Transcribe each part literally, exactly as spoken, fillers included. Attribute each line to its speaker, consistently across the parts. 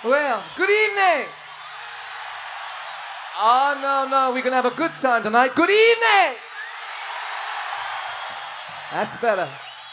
Speaker 1: Well, good evening. Oh, no, no, we're going to have a good time tonight. Good evening. That's better.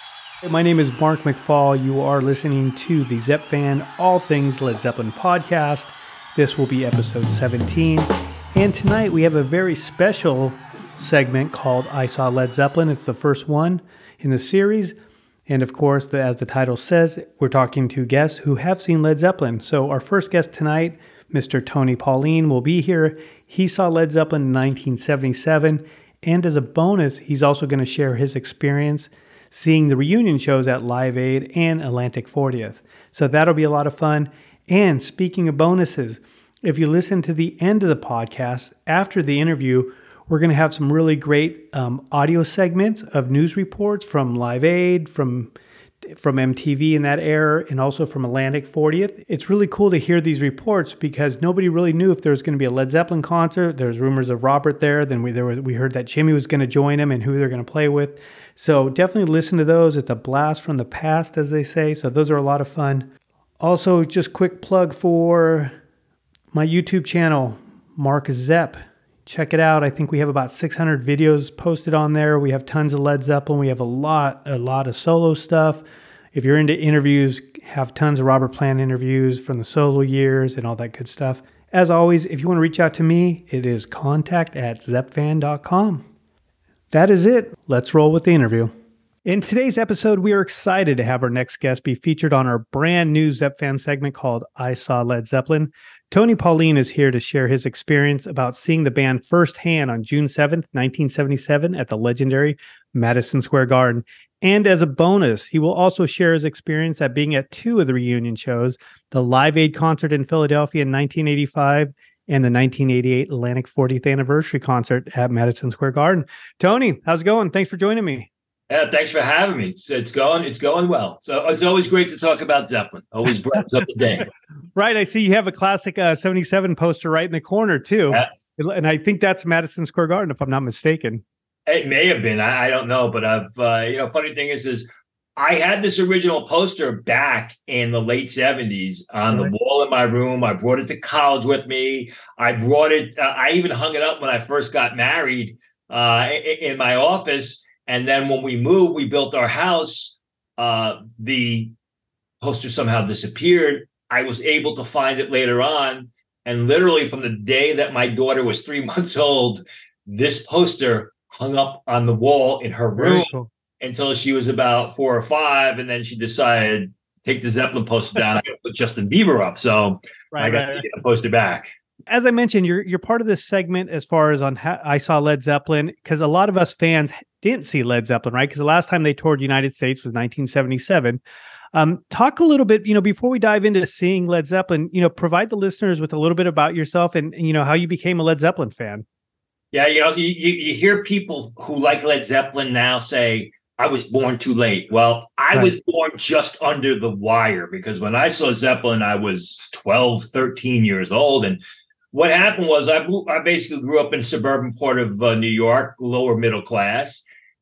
Speaker 2: My name is Mark McFall. You are listening to the Zepp Fan All Things Led Zeppelin podcast. This will be episode seventeen. And tonight we have a very special segment called I Saw Led Zeppelin. It's the first one in the series. And of course, the, as the title says, we're talking to guests who have seen Led Zeppelin. So our first guest tonight, Mister Tony Pauline, will be here. He saw Led Zeppelin in nineteen seventy-seven. And as a bonus, he's also going to share his experience seeing the reunion shows at Live Aid and Atlantic fortieth. So that'll be a lot of fun. And speaking of bonuses, if you listen to the end of the podcast, after the interview, we're going to have some really great um, audio segments of news reports from Live Aid, from from M T V in that era, and also from Atlantic fortieth. It's really cool to hear these reports because nobody really knew if there was going to be a Led Zeppelin concert. There's rumors of Robert there. Then we there was, we heard that Jimmy was going to join him and who they're going to play with. So definitely listen to those. It's a blast from the past, as they say. So those are a lot of fun. Also, just quick plug for my YouTube channel, Mark Zepp. Check it out. I think we have about six hundred videos posted on there. We have tons of Led Zeppelin. We have a lot, a lot of solo stuff. If you're into interviews, have tons of Robert Plant interviews from the solo years and all that good stuff. As always, if you want to reach out to me, it is contact at zeppfan dot com. That is it. Let's roll with the interview. In today's episode, we are excited to have our next guest be featured on our brand new Zepp Fan segment called I Saw Led Zeppelin. Tony Pauline is here to share his experience about seeing the band firsthand on June seventh, nineteen seventy-seven at the legendary Madison Square Garden. And as a bonus, he will also share his experience at being at two of the reunion shows, the Live Aid concert in Philadelphia in nineteen eighty-five and the nineteen eighty-eight Atlantic fortieth anniversary concert at Madison Square Garden. Tony, how's it going? Thanks for joining me.
Speaker 3: Yeah, thanks for having me. It's, it's going, it's going well. So it's always great to talk about Zeppelin. Always brightens up the day.
Speaker 2: Right. I see you have a classic uh, seventy-seven poster right in the corner too. Yeah. And I think that's Madison Square Garden, if I'm not mistaken.
Speaker 3: It may have been. I, I don't know. But I've, uh, you know, funny thing is, is I had this original poster back in the late seventies on right. the wall in my room. I brought it to college with me. I brought it. Uh, I even hung it up when I first got married uh, in, in my office. And then when we moved, we built our house. Uh, the poster somehow disappeared. I was able to find it later on. And literally from the day that my daughter was three months old, this poster hung up on the wall in her room cool. until she was about four or five. And then she decided, take the Zeppelin poster down. I got to put Justin Bieber up. So right, I got right, to get the poster back.
Speaker 2: As I mentioned, you're you're part of this segment as far as on how I Saw Led Zeppelin, because a lot of us fans didn't see Led Zeppelin, right? Because the last time they toured the United States was nineteen seventy-seven. Um, talk a little bit, you know, before we dive into seeing Led Zeppelin, you know, provide the listeners with a little bit about yourself and, and you know, how you became a Led Zeppelin fan.
Speaker 3: Yeah, you know, you, you hear people who like Led Zeppelin now say, I was born too late. Well, I right. was born just under the wire because when I saw Zeppelin, I was twelve, thirteen years old. And what happened was I, I basically grew up in suburban part of uh, New York, lower middle class.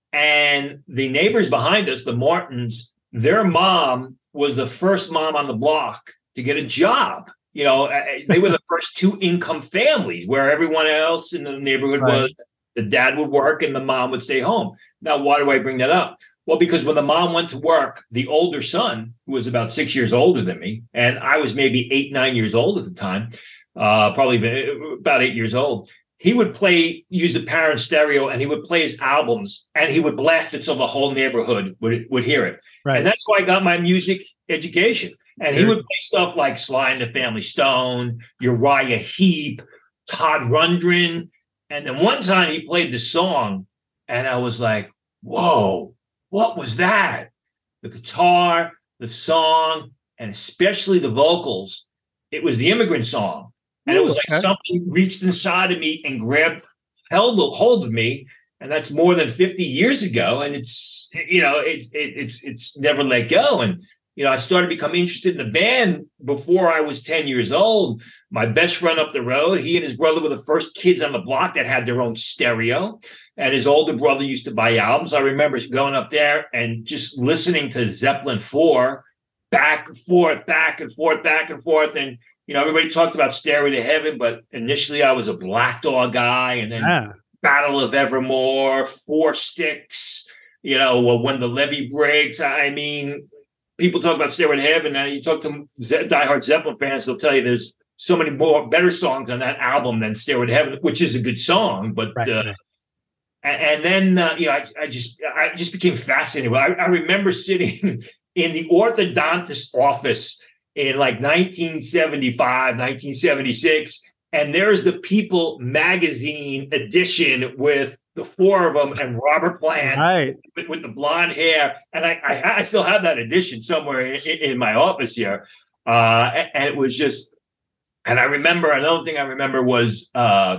Speaker 3: And the neighbors behind us, the Martins, their mom was the first mom on the block to get a job. You know, they were the first two income families where everyone else in the neighborhood right. was the dad would work and the mom would stay home. Now, why do I bring that up? Well, because when the mom went to work, the older son, who was about six years older than me, and I was maybe eight, nine years old at the time, uh, probably even about eight years old, he would play, use the parent stereo, and he would play his albums, and he would blast it so the whole neighborhood would, would hear it. Right. And that's why I got my music education. And he would play stuff like Sly and the Family Stone, Uriah Heep, Todd Rundgren. And then one time he played the song, and I was like, whoa, what was that? The guitar, the song, and especially the vocals. It was the Immigrant Song. And Ooh, it was like okay. something reached inside of me and grabbed, held a hold of me. And that's more than fifty years ago. And it's, you know, it's, it, it's, it's never let go. And, you know, I started to become interested in the band before I was ten years old. My best friend up the road, he and his brother were the first kids on the block that had their own stereo. And his older brother used to buy albums. I remember going up there and just listening to Zeppelin four back and forth, back and forth, back and forth. And you know, everybody talked about Stairway to Heaven, but initially I was a Black Dog guy, and then
Speaker 2: Ah.
Speaker 3: Battle of Evermore, Four Sticks, you know, well, When the Levee Breaks. I mean, people talk about Stairway to Heaven. Now you talk to Ze- diehard Zeppelin fans, they'll tell you there's so many more better songs on that album than Stairway to Heaven, which is a good song. But
Speaker 2: Right,
Speaker 3: uh,
Speaker 2: right.
Speaker 3: and then uh, you know, I, I just I just became fascinated. I, I remember sitting in the orthodontist office in like nineteen seventy-five, nineteen seventy-six, and there's the People magazine edition with the four of them and Robert Plant
Speaker 2: Right.
Speaker 3: with, with the blonde hair, and I, I I still have that edition somewhere in, in my office here, uh, and, and it was just, and I remember another thing I remember was uh,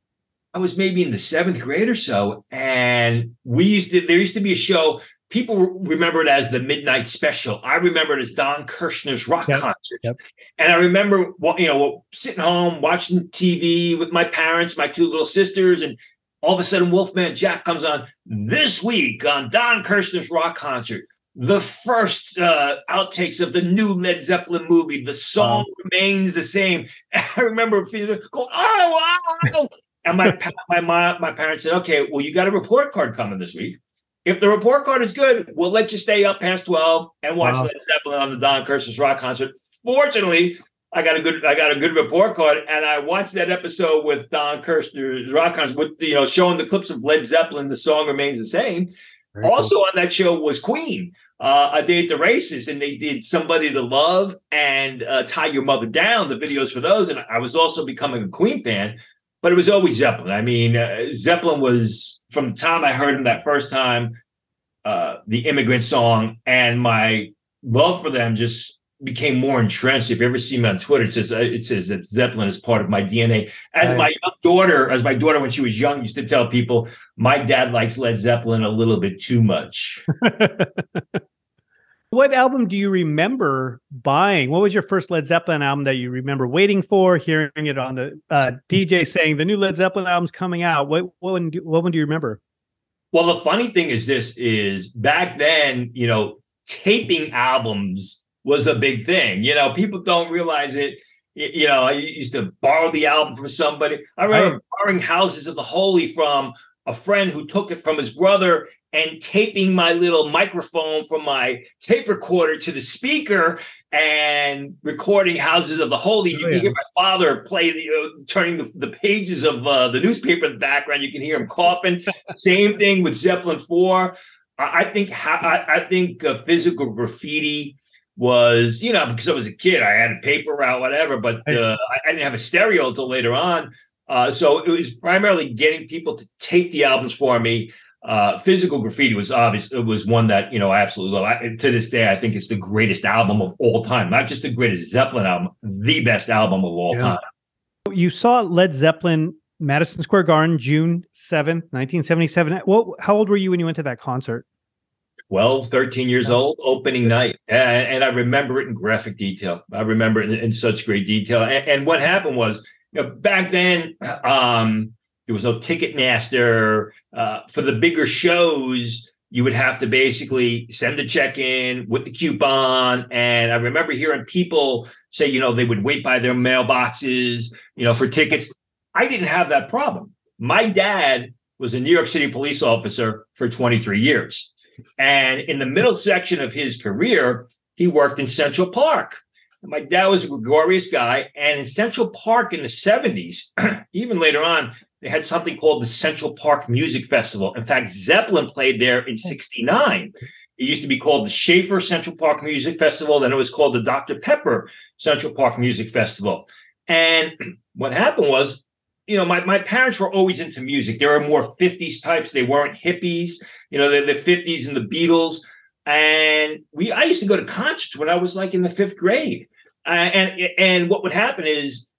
Speaker 3: I was maybe in the seventh grade or so, and we used to there used to be a show. People remember it as the Midnight Special. I remember it as Don Kirshner's rock
Speaker 2: Yep,
Speaker 3: concert.
Speaker 2: yep.
Speaker 3: And I remember, you know, sitting home watching T V with my parents, my two little sisters, and all of a sudden Wolfman Jack comes on this week on Don Kirshner's rock concert. The first uh, outtakes of the new Led Zeppelin movie. The song
Speaker 2: Wow.
Speaker 3: remains the same. And I remember feeling, going, oh, wow. And my, pa- my, my, my parents said, okay, well, you got a report card coming this week. If the report card is good, we'll let you stay up past twelve and watch
Speaker 2: Wow.
Speaker 3: Led Zeppelin on the Don Kirshner's rock concert. Fortunately, I got a good I got a good report card, and I watched that episode with Don Kirshner's rock concert, with you know showing the clips of Led Zeppelin. The song remains the same.
Speaker 2: Very
Speaker 3: Also
Speaker 2: cool.
Speaker 3: on that show was Queen, uh, A Day at the Races, and they did Somebody to Love and uh, Tie Your Mother Down, the videos for those. And I was also becoming a Queen fan, but it was always Zeppelin. I mean, uh, Zeppelin was, from the time I heard him that first time, uh, the Immigrant Song, and my love for them just became more entrenched. If you ever see me on Twitter, it says uh, it says that Zeppelin is part of my D N A. As
Speaker 2: Right.
Speaker 3: my young daughter, as my daughter when she was young, used to tell people, my dad likes Led Zeppelin a little bit too much.
Speaker 2: What album do you remember buying? What was your first Led Zeppelin album that you remember waiting for, hearing it on the uh, D J saying the new Led Zeppelin album's coming out? What what one do, what one do you remember?
Speaker 3: Well, the funny thing is this is back then, you know, taping albums was a big thing. You know, people don't realize it. Y- You know, I used to borrow the album from somebody. I remember
Speaker 2: Right.
Speaker 3: borrowing Houses of the Holy from a friend who took it from his brother and taping my little microphone from my tape recorder to the speaker and recording Houses of the Holy. You
Speaker 2: Oh,
Speaker 3: can
Speaker 2: yeah.
Speaker 3: hear my father play, the, uh, turning the, the pages of uh, the newspaper in the background. You can hear him coughing. Same thing with Zeppelin four. I, I think ha- I, I think uh, Physical Graffiti was, you know, because I was a kid, I had a paper route, whatever, but uh, I, I didn't have a stereo until later on. Uh, so it was primarily getting people to tape the albums for me. Uh, Physical Graffiti was obvious. It was one that, you know, I absolutely love. I, to this day, I think it's the greatest album of all time. Not just the greatest Zeppelin album, the best album of all
Speaker 2: Yeah.
Speaker 3: time.
Speaker 2: You saw Led Zeppelin, Madison Square Garden, June seventh, nineteen seventy-seven. What? How old were you when you went to that concert?
Speaker 3: twelve, thirteen years
Speaker 2: Yeah.
Speaker 3: old, opening night. And, and I remember it in graphic detail. I remember it in, in such great detail. And, and what happened was, you know, back then, um, there was no Ticketmaster. Uh, for the bigger shows, you would have to basically send the check in with the coupon. And I remember hearing people say, you know, they would wait by their mailboxes, you know, for tickets. I didn't have that problem. My dad was a New York City police officer for twenty-three years. And in the middle section of his career, he worked in Central Park. My dad was a gregarious guy. And in Central Park in the seventies, even later on, they had something called the Central Park Music Festival. In fact, Zeppelin played there in sixty-nine. It used to be called the Schaefer Central Park Music Festival. Then it was called the Doctor Pepper Central Park Music Festival. And what happened was, you know, my, my parents were always into music. They were more fifties types. They weren't hippies. You know, the, the fifties and the Beatles. And we, I used to go to concerts when I was like in the fifth grade. Uh, and, and what would happen is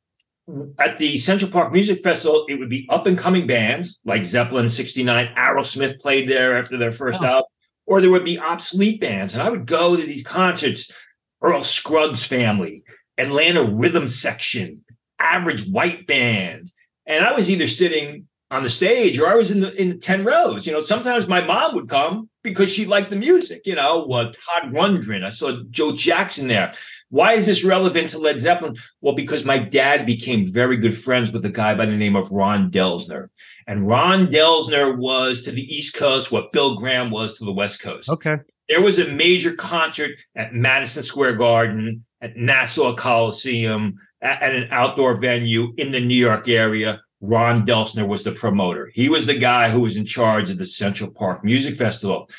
Speaker 3: at the Central Park Music Festival, it would be up and coming bands like Zeppelin in sixty-nine. Aerosmith played there after their first
Speaker 2: Oh.
Speaker 3: album, or there would be obsolete bands. And I would go to these concerts, Earl Scruggs Family, Atlanta Rhythm Section, Average White Band. And I was either sitting on the stage, or I was in the in the ten rows. You know, sometimes my mom would come because she liked the music. You know, uh, Todd Rundgren. I saw Joe Jackson there. Why is this relevant to Led Zeppelin? Well, because my dad became very good friends with a guy by the name of Ron Delsner. And Ron Delsner was to the East Coast what Bill Graham was to the West Coast.
Speaker 2: Okay.
Speaker 3: There was a major concert at Madison Square Garden, at Nassau Coliseum, at, at an outdoor venue in the New York area. Ron Delsner was the promoter. He was the guy who was in charge of the Central Park Music Festival.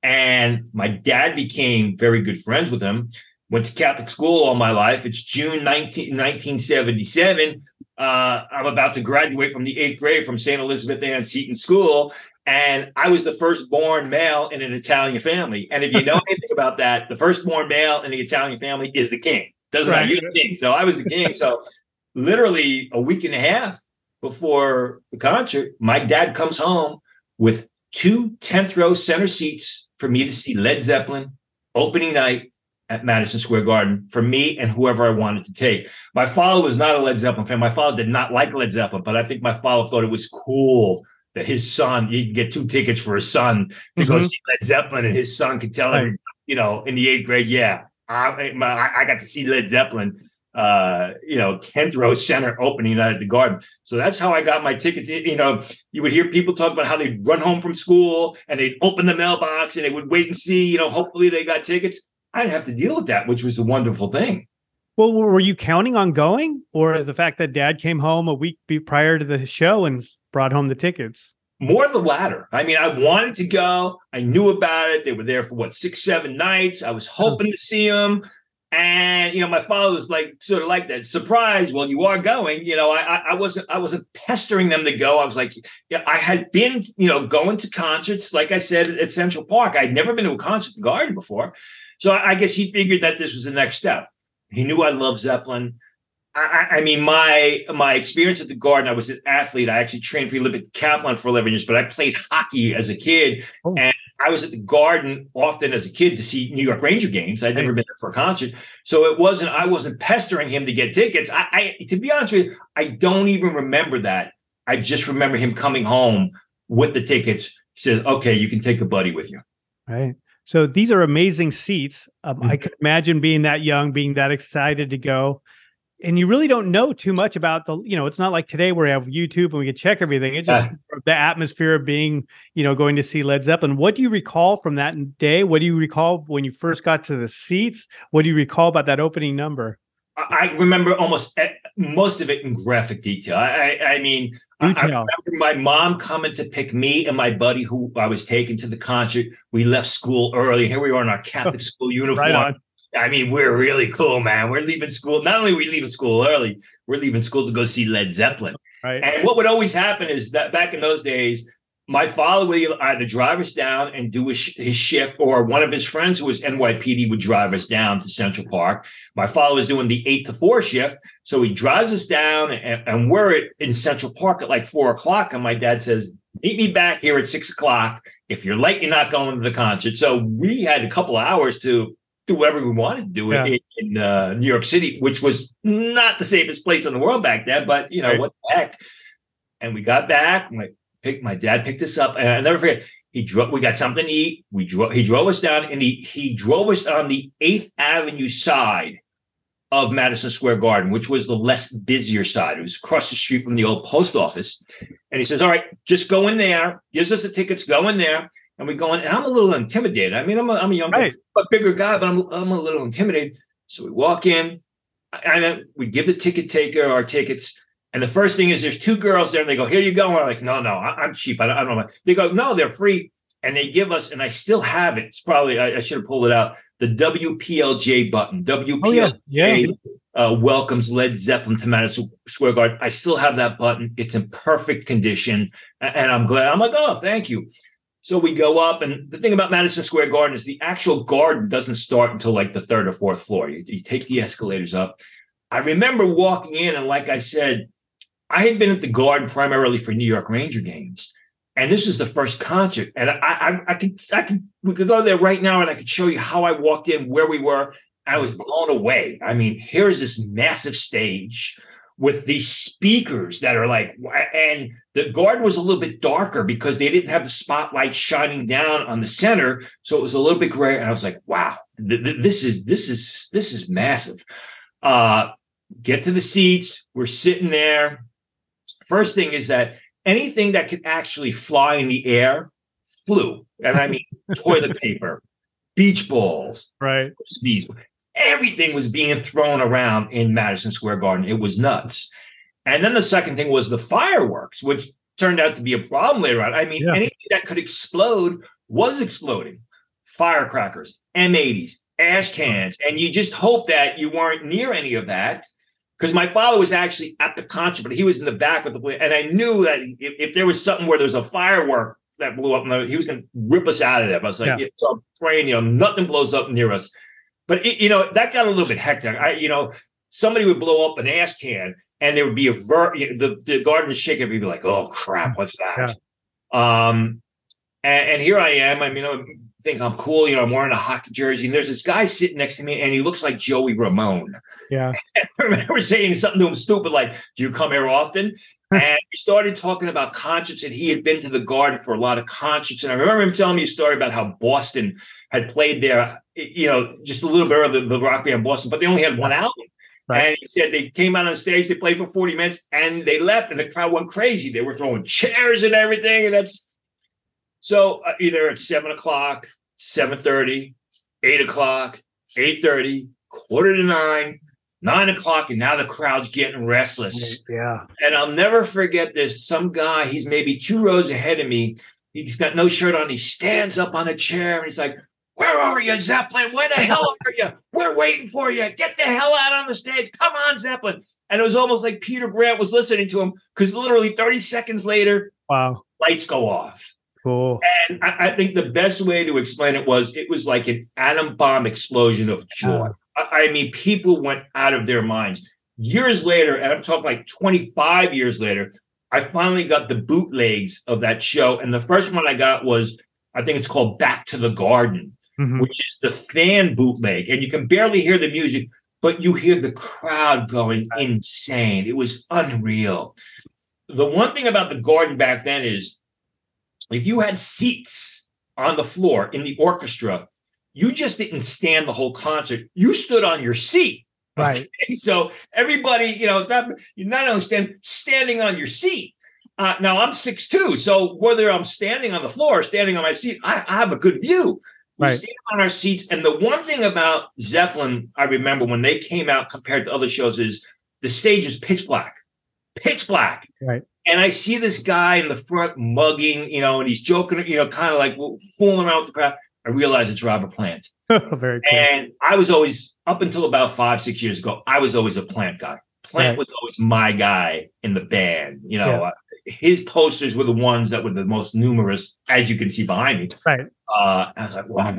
Speaker 3: And my dad became very good friends with him. Went to Catholic school all my life. It's June nineteenth, nineteen seventy-seven. Uh, I'm about to graduate from the eighth grade from Saint Elizabeth Ann Seton School. And I was the firstborn male in an Italian family. And if you know anything about that, the firstborn male in the Italian family is the king. Doesn't matter, you're the king. So I was the king. So literally a week and a half before the concert, my dad comes home with two tenth row center seats for me to see Led Zeppelin opening night at Madison Square Garden for me and whoever I wanted to take. My father was not a Led Zeppelin fan. My father did not like Led Zeppelin, but I think my father thought it was cool that his son, he'd get two tickets for his son to mm-hmm. go see Led Zeppelin, and his son could tell him, right. you know, in the eighth grade, yeah, I, I got to see Led Zeppelin, uh, you know, tenth row center opening night at the Garden. So that's how I got my tickets. You know, you would hear people talk about how they'd run home from school and they'd open the mailbox and they would wait and see, you know, hopefully they got tickets. I didn't have to deal with that, which was a wonderful thing.
Speaker 2: Well, were you counting on going, or is the fact that Dad came home a week prior to the show and brought home the tickets?
Speaker 3: More the latter. I mean, I wanted to go. I knew about it. They were there for what, six, seven nights. I was hoping to see them. And, you know, my father was like, sort of like that surprise. Well, you are going, you know, I, I wasn't, I wasn't pestering them to go. I was like, yeah, I had been, you know, going to concerts, like I said, at Central Park. I'd never been to a concert at the Garden before. So I guess he figured that this was the next step. He knew I loved Zeppelin. I, I mean, my my experience at the Garden, I was an athlete. I actually trained for Olympic decathlon for eleven years, but I played hockey as a kid. Oh. And I was at the Garden often as a kid to see New York Ranger games. I'd never been there for a concert. So it wasn't, I wasn't pestering him to get tickets. I, I to be honest with you, I don't even remember that. I just remember him coming home with the tickets. He says, okay, you can take a buddy with you.
Speaker 2: Right. So these are amazing seats. Um,
Speaker 3: Mm-hmm.
Speaker 2: I could imagine being that young, being that excited to go. And you really don't know too much about the, you know, it's not like today where we have YouTube and we can check everything. It's just uh, the atmosphere of being, you know, going to see Led Zeppelin. What do you recall from that day? What do you recall when you first got to the seats? What do you recall about that opening number?
Speaker 3: I remember almost most of it in graphic detail. I, I, I mean, I, I remember my mom coming to pick me and my buddy who I was taking to the concert. We left school early. Here we are in our Catholic school uniform.
Speaker 2: Right,
Speaker 3: I mean, we're really cool, man. We're leaving school. Not only are we leaving school early, we're leaving school to go see Led Zeppelin.
Speaker 2: Right.
Speaker 3: And what would always happen is that back in those days, my father would either drive us down and do his, his shift, or one of his friends who was N Y P D would drive us down to Central Park. My father was doing the eight to four shift. So he drives us down and, and we're in Central Park at like four o'clock. And my dad says, meet me back here at six o'clock. If you're late, you're not going to the concert. So we had a couple of hours to do whatever we wanted to do yeah. in, in uh, New York City, which was not the safest place in the world back then, but you know, right. what the heck? And we got back, my pick, my dad picked us up, and I'll never forget, he drove, we got something to eat. We drove, he drove us down, and he, he drove us on the eighth Avenue side of Madison Square Garden, which was the less busier side. It was across the street from the old post office. And he says, all right, just go in there, gives us the tickets, go in there. And we go in, and I'm a little intimidated. I mean, I'm a, I'm a younger, right. but bigger guy, but I'm, I'm a little intimidated. So we walk in, and then we give the ticket taker our tickets. And the first thing is there's two girls there, and they go, here you go. And we're like, no, no, I, I'm cheap. I don't, I don't know. They go, no, they're free. And they give us, and I still have it. It's probably, I, I should have pulled it out, the W P L J button. W P L J oh, yeah. Yeah. Uh, welcomes Led Zeppelin to Madison Square Garden. I still have that button. It's in perfect condition. And I'm glad. I'm like, oh, thank you. So we go up, and the thing about Madison Square Garden is the actual garden doesn't start until like the third or fourth floor. You, you take the escalators up. I remember walking in, and like I said, I had been at the Garden primarily for New York Ranger games, and this is the first concert. And I, I, I could, I could, we could go there right now, and I could show you how I walked in, where we were. I was blown away. I mean, here's this massive stage with these speakers that are like, and The garden was a little bit darker because they didn't have the spotlight shining down on the center, so it was a little bit gray. And I was like, "Wow, th- th- this is this is this is massive." Uh, get to the seats. We're sitting there. First thing is that anything that could actually fly in the air flew, and I mean toilet paper, beach balls,
Speaker 2: right?
Speaker 3: These everything was being thrown around in Madison Square Garden. It was nuts. And then the second thing was the fireworks, which turned out to be a problem later on. I mean, yeah. anything that could explode was exploding. Firecrackers, M eighties, ash cans. And you just hope that you weren't near any of that. Because my father was actually at the concert, but he was in the back with the plane. And I knew that if, if there was something where there's a firework that blew up, he was going to rip us out of there. I was like, yeah. so I'm praying, you know, nothing blows up near us. But, it, you know, that got a little bit hectic. I, you know, somebody would blow up an ash can, and there would be a ver- you know, the, the garden would shake, and we'd be like, oh, crap, what's that? Yeah. Um, and, and here I am. I mean, I think I'm cool. You know, I'm wearing a hockey jersey, and there's this guy sitting next to me, and he looks like Joey Ramone.
Speaker 2: Yeah.
Speaker 3: And I remember saying something to him stupid like, do you come here often? And we started talking about concerts, and he had been to the Garden for a lot of concerts. And I remember him telling me a story about how Boston had played there, you know, just a little bit earlier, the rock band Boston, but they only had one album. Right. And he said they came out on stage, they played for forty minutes, and they left, and the crowd went crazy. They were throwing chairs and everything. And that's so uh, either at seven o'clock, seven thirty, eight o'clock, eight thirty, quarter to nine, nine o'clock, and now the crowd's getting restless.
Speaker 2: Yeah.
Speaker 3: And I'll never forget this. Some guy, he's maybe two rows ahead of me. He's got no shirt on. He stands up on a chair, and he's like, where are you, Zeppelin? Where the hell are you? We're waiting for you. Get the hell out on the stage. Come on, Zeppelin. And it was almost like Peter Grant was listening to him, because literally thirty seconds later,
Speaker 2: wow,
Speaker 3: lights go off.
Speaker 2: Cool.
Speaker 3: And I, I think the best way to explain it was it was like an atom bomb explosion of joy. Uh, I, I mean, people went out of their minds. Years later, and I'm talking like twenty-five years later, I finally got the bootlegs of that show. And the first one I got was, I think it's called Back to the Garden, mm-hmm. which is the fan bootleg. And you can barely hear the music, but you hear the crowd going insane. It was unreal. The one thing about the Garden back then is if you had seats on the floor in the orchestra, you just didn't stand the whole concert. You stood on your seat.
Speaker 2: Right.
Speaker 3: Okay? So everybody, you know, not, you're not only stand, standing on your seat. Uh, now I'm six two, so whether I'm standing on the floor or standing on my seat, I, I have a good view. We
Speaker 2: right.
Speaker 3: stand on our seats. And the one thing about Zeppelin, I remember when they came out compared to other shows, is the stage is pitch black, pitch black.
Speaker 2: Right.
Speaker 3: And I see this guy in the front mugging, you know, and he's joking, you know, kind of like fooling around with the crowd. I realize it's Robert Plant.
Speaker 2: Very cool.
Speaker 3: And I was always, up until about five, six years ago, I was always a Plant guy. Plant right. was always my guy in the band. You know, yeah. uh, his posters were the ones that were the most numerous, as you can see behind me.
Speaker 2: Right.
Speaker 3: Uh, I was like, wow.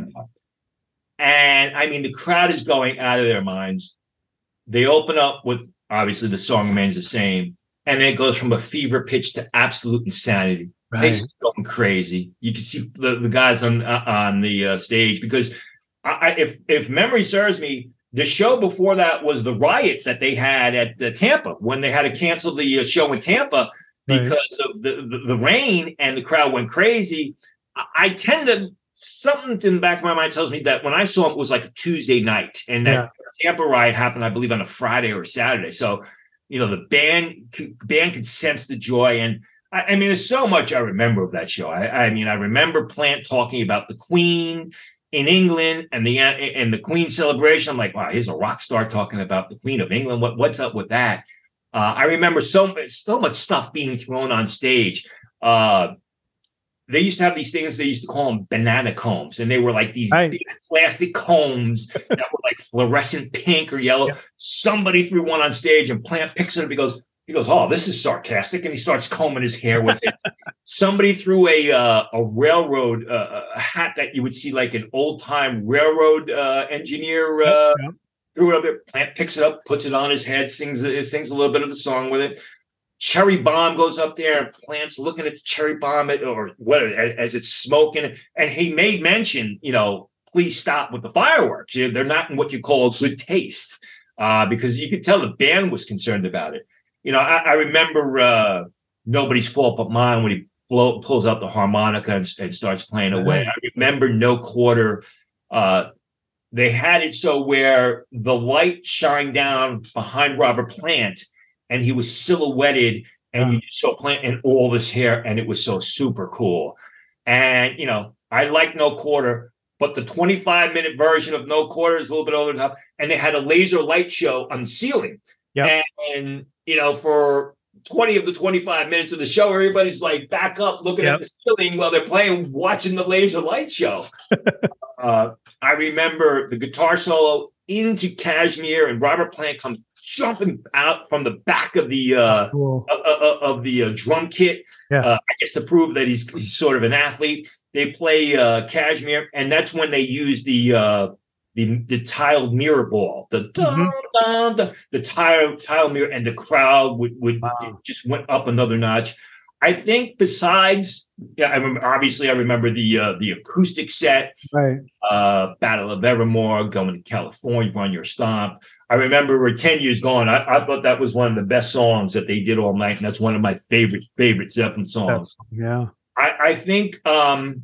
Speaker 3: And I mean, the crowd is going out of their minds. They open up with, obviously, the song remains the same. And then it goes from a fever pitch to absolute insanity. Right. It's going crazy. You can see the, the guys on uh, on the uh, stage, because I, I, if if memory serves me, the show before that was the riots that they had at uh, Tampa, when they had to cancel the uh, show in Tampa because right. of the, the, the rain, and the crowd went crazy. I, I tend to, something in the back of my mind tells me that when I saw it was like a Tuesday night, and that yeah. Tampa riot happened, I believe, on a Friday or Saturday. So, you know, the band band could sense the joy. And I, I mean, there's so much I remember of that show. I, I mean, I remember Plant talking about the Queen in England and the and the Queen celebration. I'm like, wow, here's a rock star talking about the Queen of England. What what's up with that? Uh, I remember so so much stuff being thrown on stage. Uh, they used to have these things, they used to call them banana combs, and they were like these
Speaker 2: right.
Speaker 3: big plastic combs that were like fluorescent pink or yellow. Yeah. Somebody threw one on stage, and Plant picks it up. He goes, he goes, oh, this is sarcastic, and he starts combing his hair with it. Somebody threw a uh, a railroad uh, a hat that you would see like an old time railroad uh, engineer uh, yeah. threw it up there. Plant picks it up, puts it on his head, sings sings a little bit of the song with it. Cherry bomb goes up there, and Plant's looking at the cherry bomb at, or what as it's smoking, and he made mention, you know, please stop with the fireworks. You know, they're not in what you call good taste, uh, because you could tell the band was concerned about it. You know, I, I remember uh, Nobody's Fault But Mine when he blow, pulls out the harmonica and, and starts playing away.
Speaker 2: Right.
Speaker 3: I remember No Quarter. Uh, they had it so where the light shined down behind Robert Plant, and he was silhouetted, and you just saw Plant in all this hair, and it was so super cool. And you know, I like No Quarter, but the twenty-five minute version of No Quarter is a little bit over the top, and they had a laser light show on the ceiling.
Speaker 2: Yep.
Speaker 3: And, and you know, for twenty of the twenty-five minutes of the show, everybody's like back up looking
Speaker 2: yep.
Speaker 3: at the ceiling while they're playing, watching the laser light show. uh, I remember the guitar solo into Kashmir, and Robert Plant comes jumping out from the back of the uh,
Speaker 2: cool.
Speaker 3: of, of the uh, drum kit.
Speaker 2: Yeah.
Speaker 3: Uh, I guess to prove that he's, he's sort of an athlete. They play uh, Kashmir, and that's when they use the uh, the the tiled mirror ball, the
Speaker 2: Mm-hmm.
Speaker 3: dun, dun, the tile tile mirror, and the crowd would would
Speaker 2: Wow.
Speaker 3: just went up another notch. I think besides, yeah, I remember, obviously I remember the uh, the acoustic set,
Speaker 2: Right.
Speaker 3: uh, Battle of Evermore, Going to California, Run Your Stomp. I remember we're ten years gone. I, I thought that was one of the best songs that they did all night, and that's one of my favorite favorite Zeppelin songs.
Speaker 2: Yeah.
Speaker 3: I, I think um,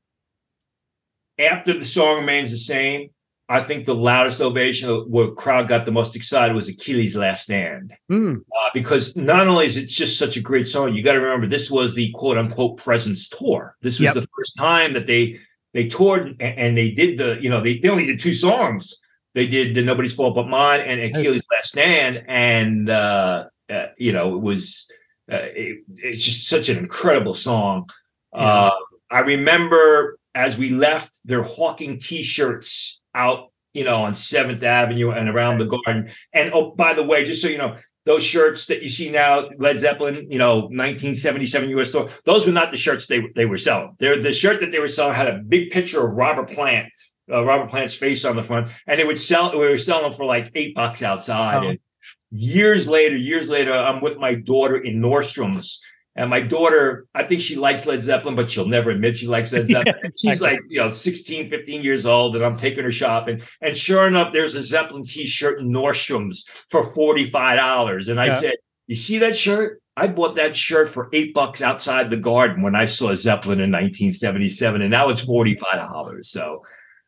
Speaker 3: after The Song Remains the Same, I think the loudest ovation where crowd got the most excited was Achilles' Last Stand.
Speaker 2: Mm.
Speaker 3: Uh, because not only is it just such a great song, you got to remember this was the quote unquote Presence tour. This was
Speaker 2: Yep.
Speaker 3: the first time that they they toured, and, and they did the, you know, they, they only did two songs. They did the Nobody's Fault But Mine and Achilles' Last Stand. And, uh, uh, you know, it was, uh, it, it's just such an incredible song.
Speaker 2: Yeah.
Speaker 3: Uh, I remember as we left, they're hawking T-shirts out, you know, on seventh Avenue and around the garden. And, oh, by the way, just so you know, those shirts that you see now, Led Zeppelin, you know, nineteen seventy-seven U S store, those were not the shirts they, they were selling. They're, the shirt that they were selling had a big picture of Robert Plant, uh, Robert Plant's face on the front. And they would sell, we were selling them for like eight bucks outside.
Speaker 2: Oh.
Speaker 3: And years later, years later, I'm with my daughter in Nordstrom's. And my daughter, I think she likes Led Zeppelin, but she'll never admit she likes Led Zeppelin.
Speaker 2: Yeah,
Speaker 3: She's
Speaker 2: exactly.
Speaker 3: like, you know, sixteen, fifteen years old, and I'm taking her shopping. And sure enough, there's a Zeppelin t-shirt in Nordstrom's for forty-five dollars. And I
Speaker 2: Yeah.
Speaker 3: said, you see that shirt? I bought that shirt for eight bucks outside the garden when I saw Zeppelin in nineteen seventy-seven, and now it's forty-five dollars. So,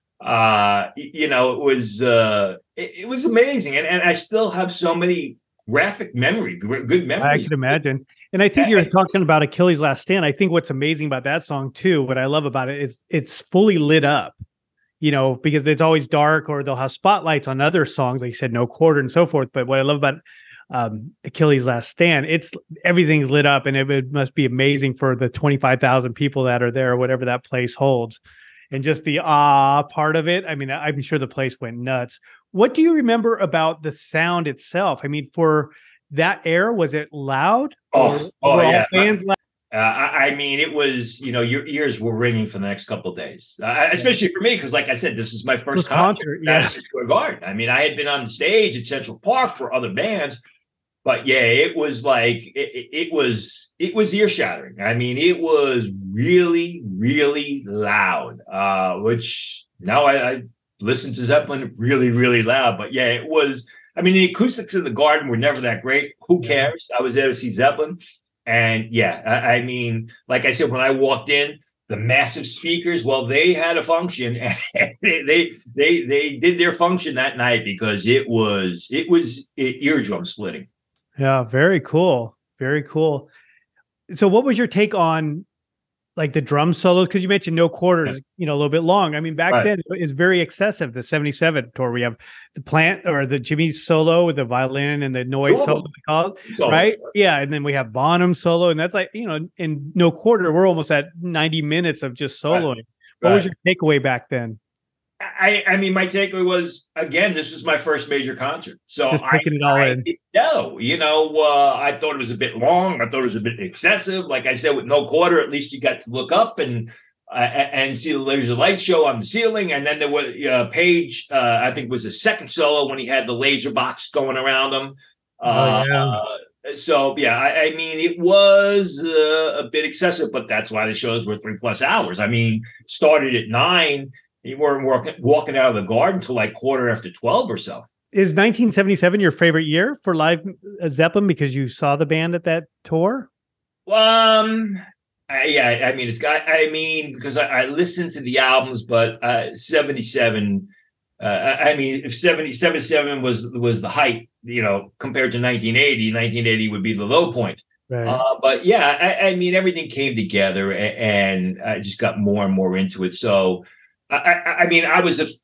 Speaker 3: uh, you know, it was uh, it, it was amazing. And, and I still have so many graphic memory, good
Speaker 2: I
Speaker 3: memories.
Speaker 2: can imagine. And I think you're talking about Achilles' Last Stand. I think what's amazing about that song too, what I love about it is it's fully lit up, you know, because it's always dark, or they'll have spotlights on other songs, like you said, No Quarter and so forth. But what I love about um, Achilles' Last Stand, it's everything's lit up, and it, it must be amazing for the twenty-five thousand people that are there, or whatever that place holds. And just the ah part of it. I mean, I'm sure the place went nuts. What do you remember about the sound itself? I mean, for that era, was it loud?
Speaker 3: Oh, oh
Speaker 2: were all
Speaker 3: yeah.
Speaker 2: fans loud?
Speaker 3: Uh, I, I mean, it was, you know, your ears were ringing for the next couple of days, uh, especially for me, because like I said, this is my first
Speaker 2: First concert,
Speaker 3: concert
Speaker 2: yeah.
Speaker 3: at Madison Square Garden. I mean, I had been on the stage at Central Park for other bands, but yeah, it was like, it, it, it was, it was ear shattering. I mean, it was really, really loud, uh, which now I, I listen to Zeppelin really, really loud, but yeah, it was, I mean, the acoustics in the garden were never that great. Who cares? I was there to see Zeppelin. And yeah, I, I mean, like I said, when I walked in, the massive speakers, well, they had a function, and they they they they did their function that night, because it was it was eardrum splitting.
Speaker 2: Yeah, very cool. Very cool. So what was your take on like the drum solos? Because you mentioned No Quarters, you know, a little bit long. I mean, back
Speaker 3: Right.
Speaker 2: then it was very excessive. The seventy-seven tour, we have the Plant or the Jimmy solo with the violin and the noise
Speaker 3: Sure.
Speaker 2: solo, they call it,
Speaker 3: So,
Speaker 2: right? Yeah, and then we have Bonham solo, and that's like, you know, in No Quarter, we're almost at ninety minutes of just soloing. What was
Speaker 3: Right.
Speaker 2: your takeaway back then?
Speaker 3: I, I mean, my takeaway was, again, this was my first major concert. So
Speaker 2: Just
Speaker 3: I,
Speaker 2: taking it all
Speaker 3: I
Speaker 2: in.
Speaker 3: didn't know, you know, uh, I thought it was a bit long. I thought it was a bit excessive. Like I said, with No Quarter, at least you got to look up and uh, and see the laser light show on the ceiling. And then there was uh, Page, uh, I think was the second solo when he had the laser box going around him. Uh,
Speaker 2: Oh, yeah.
Speaker 3: uh, so, yeah, I, I mean, it was uh, a bit excessive, but that's why the shows were three plus hours. I mean, started at nine. You weren't walking, walking out of the garden till like quarter after twelve or so.
Speaker 2: Is nineteen seventy-seven your favorite year for live uh, Zeppelin because you saw the band at that tour?
Speaker 3: Um, I, yeah, I mean, it's got, I mean, because I, I listened to the albums, but uh, seventy-seven, uh, I, I mean, if seventy-seven seven was, was the height, you know, compared to nineteen eighty, nineteen eighty would be the low point.
Speaker 2: Right.
Speaker 3: Uh, but yeah, I, I mean, everything came together and, and I just got more and more into it. So, I, I, I mean, I was a,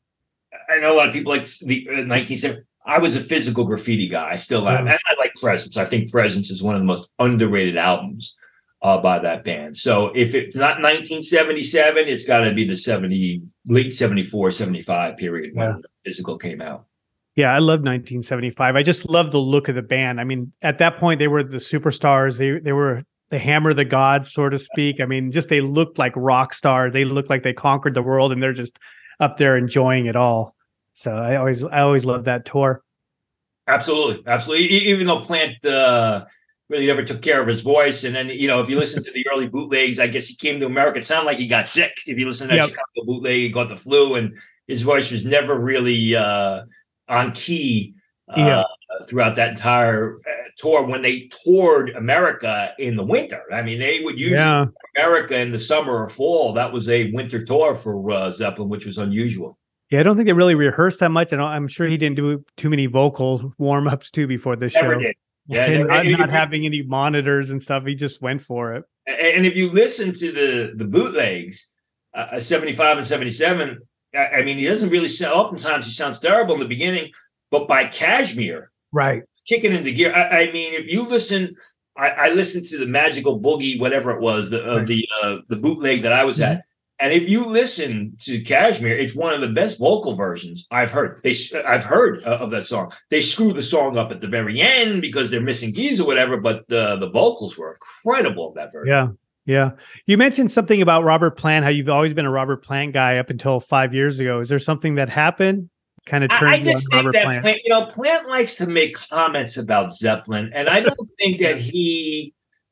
Speaker 3: I know a lot of people like the uh, nineteen seventy. I was a physical graffiti guy. I still am.
Speaker 2: Yeah.
Speaker 3: And I like Presence. I think Presence is one of the most underrated albums uh, by that band. So if it's not nineteen seventy-seven, it's got to be the seventy, late seventy-four, seventy-five period when
Speaker 2: Yeah.
Speaker 3: Physical came out.
Speaker 2: Yeah, I love nineteen seventy-five. I just love the look of the band. I mean, at that point, they were the superstars. They they were the hammer of the gods, so to speak. I mean, just they looked like rock stars. They looked like they conquered the world, and they're just up there enjoying it all. So I always I always loved that tour.
Speaker 3: Absolutely, absolutely. E- Even though Plant uh, really never took care of his voice, and then you know, if you listen to the early bootlegs, I guess he came to America. It sounded like he got sick. If you listen to that
Speaker 2: Yep.
Speaker 3: Chicago bootleg, he got the flu, and his voice was never really uh, on key uh,
Speaker 2: Yeah.
Speaker 3: throughout that entire uh, tour. When they toured America in the winter, I mean, they would usually
Speaker 2: Yeah.
Speaker 3: America in the summer or fall. That was a winter tour for uh, Zeppelin, which was unusual.
Speaker 2: Yeah, I don't think they really rehearsed that much. I don't, I'm sure he didn't do too many vocal warm ups too before the
Speaker 3: Never
Speaker 2: show.
Speaker 3: did. Yeah,
Speaker 2: and
Speaker 3: never-
Speaker 2: not,
Speaker 3: it-
Speaker 2: not
Speaker 3: it-
Speaker 2: having any monitors and stuff. He just went for it.
Speaker 3: And if you listen to the the bootlegs, uh, seventy-five and seventy-seven, I, I mean, he doesn't really sound. Oftentimes, he sounds terrible in the beginning, but by Kashmir,
Speaker 2: Right.
Speaker 3: kicking into gear. I, I mean, if you listen, I, I listened to the Magical Boogie, whatever it was, the uh,
Speaker 2: Nice.
Speaker 3: the uh, the bootleg that I was at. And if you listen to Kashmir, it's one of the best vocal versions I've heard. They, I've heard uh, of that song. They screw the song up at the very end because they're missing keys or whatever, but the the vocals were incredible of that version.
Speaker 2: Yeah. Yeah. You mentioned something about Robert Plant, how you've always been a Robert Plant guy up until five years ago. Is there something that happened? Kind of
Speaker 3: I,
Speaker 2: turned
Speaker 3: I
Speaker 2: you
Speaker 3: just
Speaker 2: on
Speaker 3: think
Speaker 2: Robert
Speaker 3: that
Speaker 2: Plant.
Speaker 3: Plant, you know, Plant likes to make comments about Zeppelin, and I don't think that he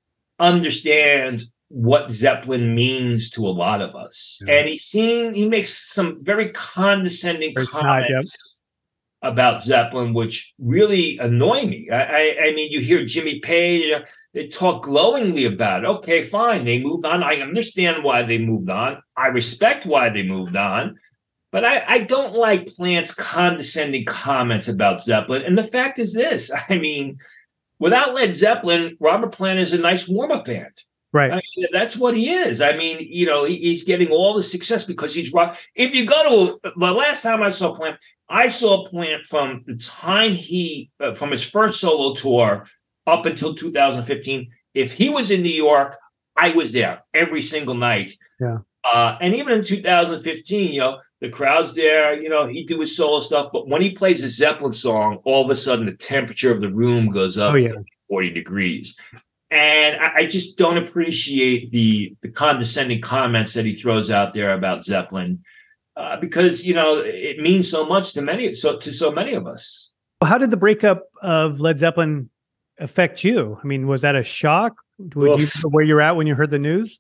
Speaker 3: understands what Zeppelin means to a lot of us.
Speaker 2: Yeah.
Speaker 3: And he seen he makes some very condescending
Speaker 2: Very snide, yep.
Speaker 3: comments about Zeppelin, which really annoy me. I, I, I mean, you hear Jimmy Page, uh, they talk glowingly about it. Okay, fine, they moved on. I understand why they moved on. I respect why they moved on. But I, I don't like Plant's condescending comments about Zeppelin. And the fact is this, I mean, without Led Zeppelin, Robert Plant is a nice warm-up band.
Speaker 2: Right.
Speaker 3: I mean, that's what he is. I mean, you know, he, he's getting all the success because he's rock. If you go to the last time I saw Plant, I saw Plant from the time he, uh, from his first solo tour up until two thousand fifteen. If he was in New York, I was there every single night.
Speaker 2: Yeah.
Speaker 3: Uh, and even in two thousand fifteen, you know, the crowd's there, you know, he do his solo stuff. But when he plays a Zeppelin song, all of a sudden the temperature of the room goes up
Speaker 2: Oh, yeah.
Speaker 3: forty degrees. And I, I just don't appreciate the, the condescending comments that he throws out there about Zeppelin uh, because, you know, it means so much to many, so to so many of us.
Speaker 2: How did the breakup of Led Zeppelin affect you? I mean, was that a shock? Would you
Speaker 3: Oof.
Speaker 2: know where you're at when you heard the news?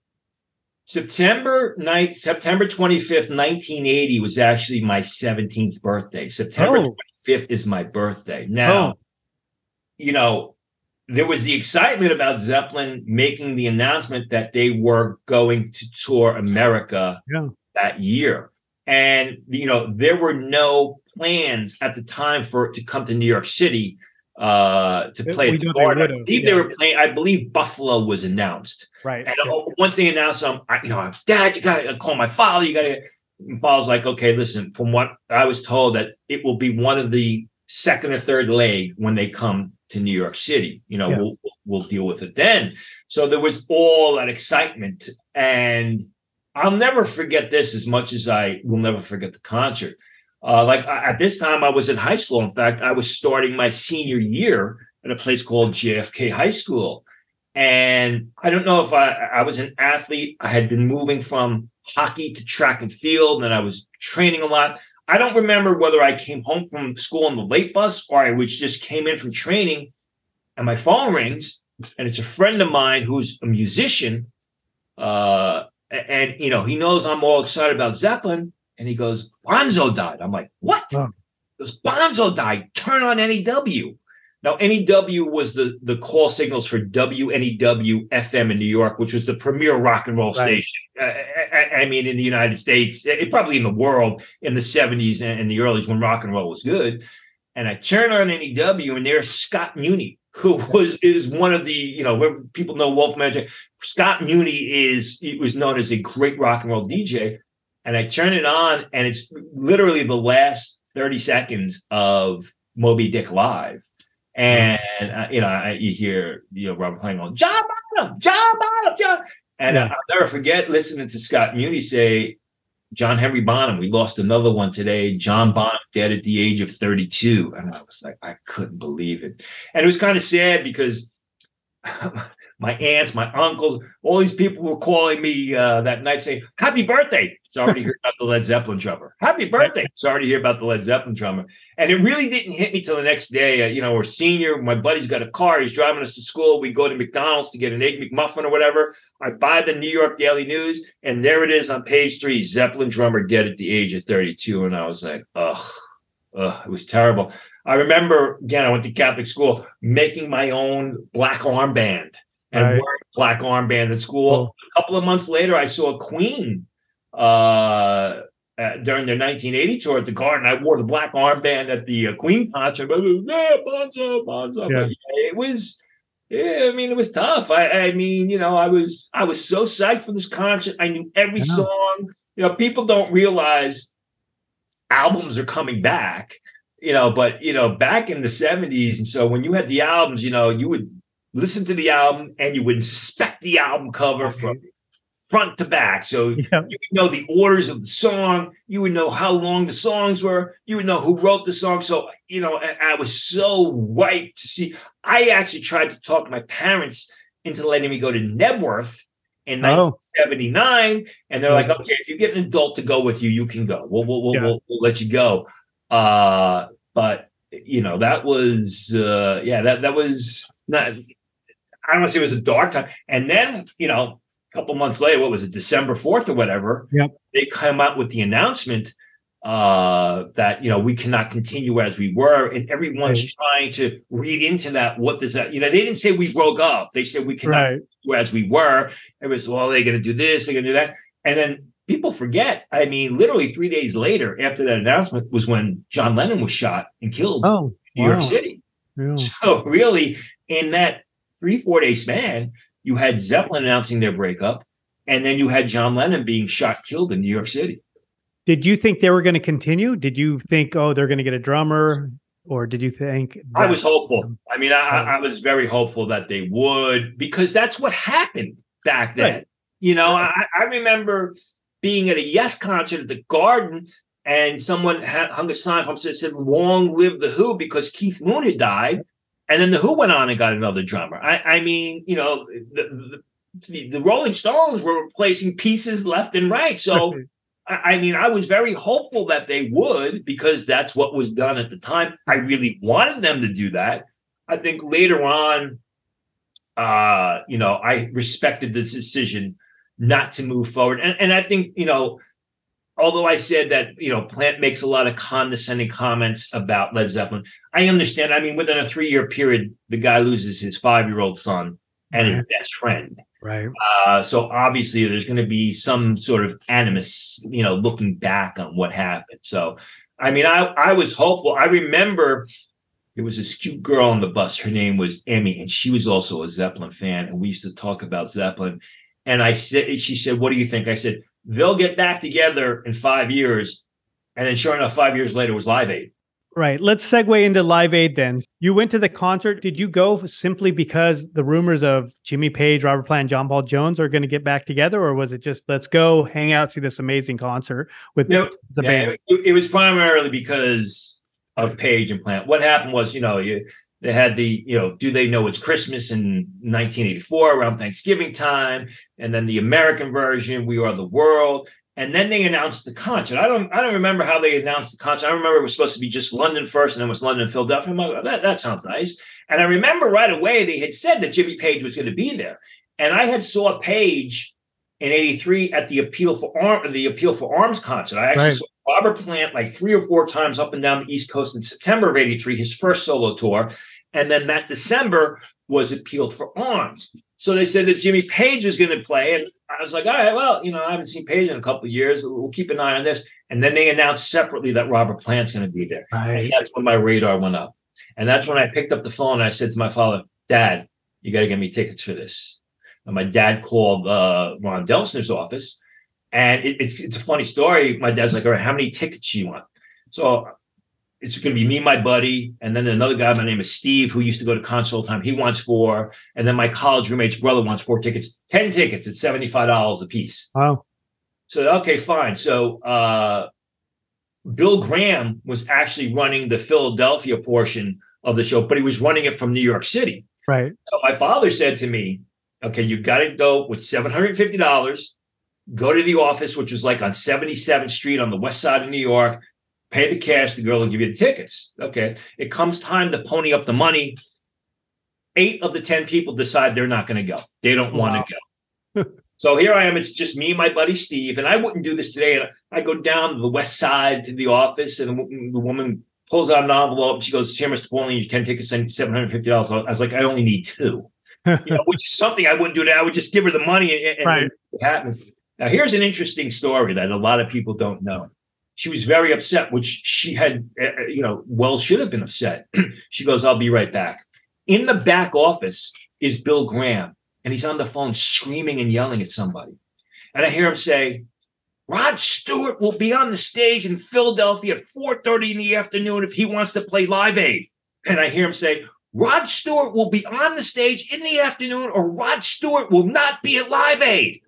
Speaker 3: September ninth, September twenty-fifth, nineteen eighty was actually my seventeenth birthday. September
Speaker 2: Oh.
Speaker 3: twenty-fifth is my birthday. Now,
Speaker 2: Oh.
Speaker 3: you know, there was the excitement about Zeppelin making the announcement that they were going to tour America
Speaker 2: Yeah.
Speaker 3: that year. And, you know, there were no plans at the time for it to come to New York City uh, to
Speaker 2: We
Speaker 3: play at the
Speaker 2: know they
Speaker 3: Garden. I
Speaker 2: would've,
Speaker 3: believe
Speaker 2: yeah.
Speaker 3: they were playing, I believe Buffalo was announced.
Speaker 2: Right.
Speaker 3: And
Speaker 2: Yeah.
Speaker 3: uh, once they announced them, I, you know, Dad, you got to call my father. You got to. Father's like, okay, listen. From what I was told, that it will be one of the second or third leg when they come to New York City. You know,
Speaker 2: Yeah.
Speaker 3: we'll we'll deal with it then. So there was all that excitement, and I'll never forget this as much as I will never forget the concert. Uh, like I, at this time, I was in high school. In fact, I was starting my senior year at a place called J F K High School. And I don't know if I, I was an athlete. I had been moving from hockey to track and field, and I was training a lot. I don't remember whether I came home from school on the late bus or I was just came in from training, and my phone rings, and it's a friend of mine who's a musician. Uh, and, you know, he knows I'm all excited about Zeppelin, and he goes, Bonzo died. I'm like, what?
Speaker 2: Oh.
Speaker 3: He goes, Bonzo died. Turn on N E W. Now, N E W was the, the call signals for W N E W F M in New York, which was the premier rock and roll right. station. Uh, I, I mean, in the United States, it, probably in the world in the seventies and, and the earlys when rock and roll was good. And I turn on N E W, and there's Scott Muni, who was is one of the, you know, people know Wolf Magic. Scott Muni is he was known as a great rock and roll D J. And I turn it on, and it's literally the last thirty seconds of Moby Dick Live. And, uh, you know, I, you hear, you know, Robert playing on John Bonham, John Bonham, John. And yeah. I'll never forget listening to Scott Muni say, John Henry Bonham, we lost another one today. John Bonham dead at the age of thirty-two. And I was like, I couldn't believe it. And it was kind of sad because my aunts, my uncles, all these people were calling me uh, that night saying, happy birthday. Sorry to hear about the Led Zeppelin drummer. Happy birthday. Sorry to hear about the Led Zeppelin drummer. And it really didn't hit me till the next day. Uh, you know, we're senior. My buddy's got a car. He's driving us to school. We go to McDonald's to get an Egg McMuffin or whatever. I buy the New York Daily News, and there it is on page three, Zeppelin drummer dead at the age of thirty-two. And I was like, ugh, ugh, it was terrible. I remember, again, I went to Catholic school, making my own black armband and right. wearing a black armband at school. Oh. A couple of months later, I saw Queen uh, uh, during their nineteen eighty tour at the Garden. I wore the black armband at the uh, Queen concert. I was, yeah, Bonzo, Bonzo. Yeah. Yeah, it was, yeah, I mean, it was tough. I, I mean, you know, I was, I was so psyched for this concert. I knew every I song. You know, people don't realize albums are coming back. You know, but you know, back in the seventies, and so when you had the albums, you know, you would listen to the album and you would inspect the album cover from front to back. So yeah. you would know the orders of the song. You would know how long the songs were. You would know who wrote the song. So, you know, I, I was so hyped to see. I actually tried to talk my parents into letting me go to Nebworth in oh. nineteen seventy-nine. And they're like, okay, if you get an adult to go with you, you can go. We'll, we'll, we'll, yeah. we'll, we'll let you go. Uh, but, you know, that was, uh, yeah, that, that was not, I don't want to say it was a dark time. And then, you know, a couple months later, what was it, December fourth or whatever, yep. they come out with the announcement uh, that, you know, we cannot continue as we were. And everyone's right. trying to read into that. What does that, you know, they didn't say we broke up. They said we cannot right. continue as we were. It was, well, they're going to do this, they're going to do that. And then people forget, I mean, literally three days later after that announcement was when John Lennon was shot and killed
Speaker 2: oh,
Speaker 3: in New
Speaker 2: wow.
Speaker 3: York City.
Speaker 2: Yeah.
Speaker 3: So really, in that three, four day span, you had Zeppelin announcing their breakup, and then you had John Lennon being shot, killed in New York City.
Speaker 2: Did you think they were going to continue? Did you think, oh, they're going to get a drummer? Or did you think? That-
Speaker 3: I was hopeful. I mean, I, I was very hopeful that they would, because that's what happened back then. Right. You know, I, I remember being at a Yes concert at the Garden, and someone had hung a sign up that said, long live the Who, because Keith Moon had died. And then the Who went on and got another drummer. I, I mean, you know, the, the, the Rolling Stones were replacing pieces left and right. So, I, I mean, I was very hopeful that they would, because that's what was done at the time. I really wanted them to do that. I think later on, uh, you know, I respected the decision not to move forward. And, and I think, you know, although I said that, you know, Plant makes a lot of condescending comments about Led Zeppelin, I understand. I mean, within a three-year period, the guy loses his five-year-old son and his best friend.
Speaker 2: Right.
Speaker 3: Uh, so obviously there's going to be some sort of animus, you know, looking back on what happened. So, I mean, I, I was hopeful. I remember there was this cute girl on the bus. Her name was Emmy, and she was also a Zeppelin fan. And we used to talk about Zeppelin. And I said, she said, what do you think? I said, they'll get back together in five years. And then sure enough, five years later was Live Aid.
Speaker 2: Right. Let's segue into Live Aid then. You went to the concert. Did you go simply because the rumors of Jimmy Page, Robert Plant, John Paul Jones are going to get back together? Or was it just, let's go hang out, see this amazing concert with
Speaker 3: no,
Speaker 2: the
Speaker 3: yeah,
Speaker 2: band?
Speaker 3: It, it was primarily because of Page and Plant. What happened was, you know, you, they had the, you know, Do They Know It's Christmas in nineteen eighty-four around Thanksgiving time. And then the American version, We Are the World. And then they announced the concert. I don't I don't remember how they announced the concert. I remember it was supposed to be just London first, and then it was London, Philadelphia. I'm like, that, that sounds nice. And I remember right away they had said that Jimmy Page was going to be there. And I had saw Page in eighty-three at the Appeal for Arm, the Appeal for Arms concert. I actually right. saw Robert Plant like three or four times up and down the East Coast in September of eighty-three, his first solo tour. And then that December was Appeal for Arms. So they said that Jimmy Page was going to play. And I was like, all right, well, you know, I haven't seen Page in a couple of years. We'll keep an eye on this. And then they announced separately that Robert Plant's going to be there.
Speaker 2: Right.
Speaker 3: And that's when my radar went up. And that's when I picked up the phone and I said to my father, Dad, you got to get me tickets for this. And my dad called uh, Ron Delsner's office. And it, it's it's a funny story. My dad's like, all right, how many tickets do you want? So it's going to be me, my buddy, and then another guy by the name of Steve, who used to go to concert all the time. He wants four. And then my college roommate's brother wants four tickets, ten tickets at seventy-five dollars a piece.
Speaker 2: Wow.
Speaker 3: So, okay, fine. So uh, Bill Graham was actually running the Philadelphia portion of the show, but he was running it from New York City.
Speaker 2: Right.
Speaker 3: So my father said to me, okay, you got to go with seven hundred fifty dollars, go to the office, which was like on seventy-seventh Street on the west side of New York, pay the cash, the girl will give you the tickets. Okay. It comes time to pony up the money. Eight of the ten people decide they're not going to go. They don't want to
Speaker 2: wow.
Speaker 3: go. So here I am. It's just me and my buddy Steve. And I wouldn't do this today. And I go down to the west side to the office, and the woman pulls out an envelope. She goes, here, Mister Pauling, you ten tickets and seven hundred fifty dollars. I was like, I only need two, you know, which is something I wouldn't do. That I would just give her the money and, and
Speaker 2: right.
Speaker 3: it happens. Now, here's an interesting story that a lot of people don't know. She was very upset, which she had, uh, you know, well, should have been upset. She goes, I'll be right back. In the back office is Bill Graham, and he's on the phone screaming and yelling at somebody. And I hear him say, Rod Stewart will be on the stage in Philadelphia at four thirty in the afternoon if he wants to play Live Aid. And I hear him say, Rod Stewart will be on the stage in the afternoon, or Rod Stewart will not be at Live Aid.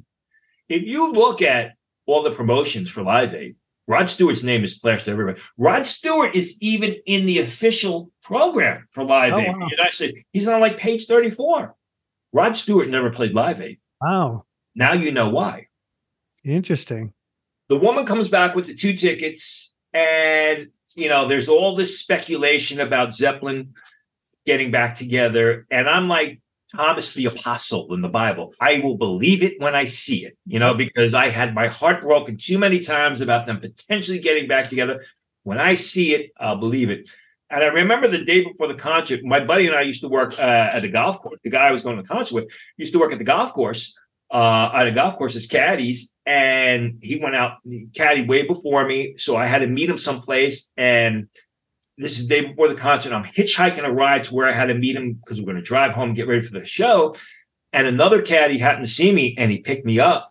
Speaker 3: If you look at all the promotions for Live Aid, Rod Stewart's name is splashed everywhere. Rod Stewart is even in the official program for Live
Speaker 2: oh,
Speaker 3: Aid.
Speaker 2: Wow.
Speaker 3: And I said, he's on like page thirty-four. Rod Stewart never played Live Aid.
Speaker 2: Wow.
Speaker 3: Now you know why.
Speaker 2: Interesting.
Speaker 3: The woman comes back with the two tickets, and, you know, there's all this speculation about Zeppelin getting back together. And I'm like Thomas the Apostle in the Bible. I will believe it when I see it, you know, because I had my heart broken too many times about them potentially getting back together. When I see it, I'll believe it. And I remember the day before the concert, my buddy and I used to work uh, at the golf course. The guy I was going to the concert with used to work at the golf course, uh, at a golf course as caddies. And he went out, he caddied way before me. So I had to meet him someplace. And this is the day before the concert. I'm hitchhiking a ride to where I had to meet him because we're going to drive home and get ready for the show. And another caddy happened to see me, and he picked me up.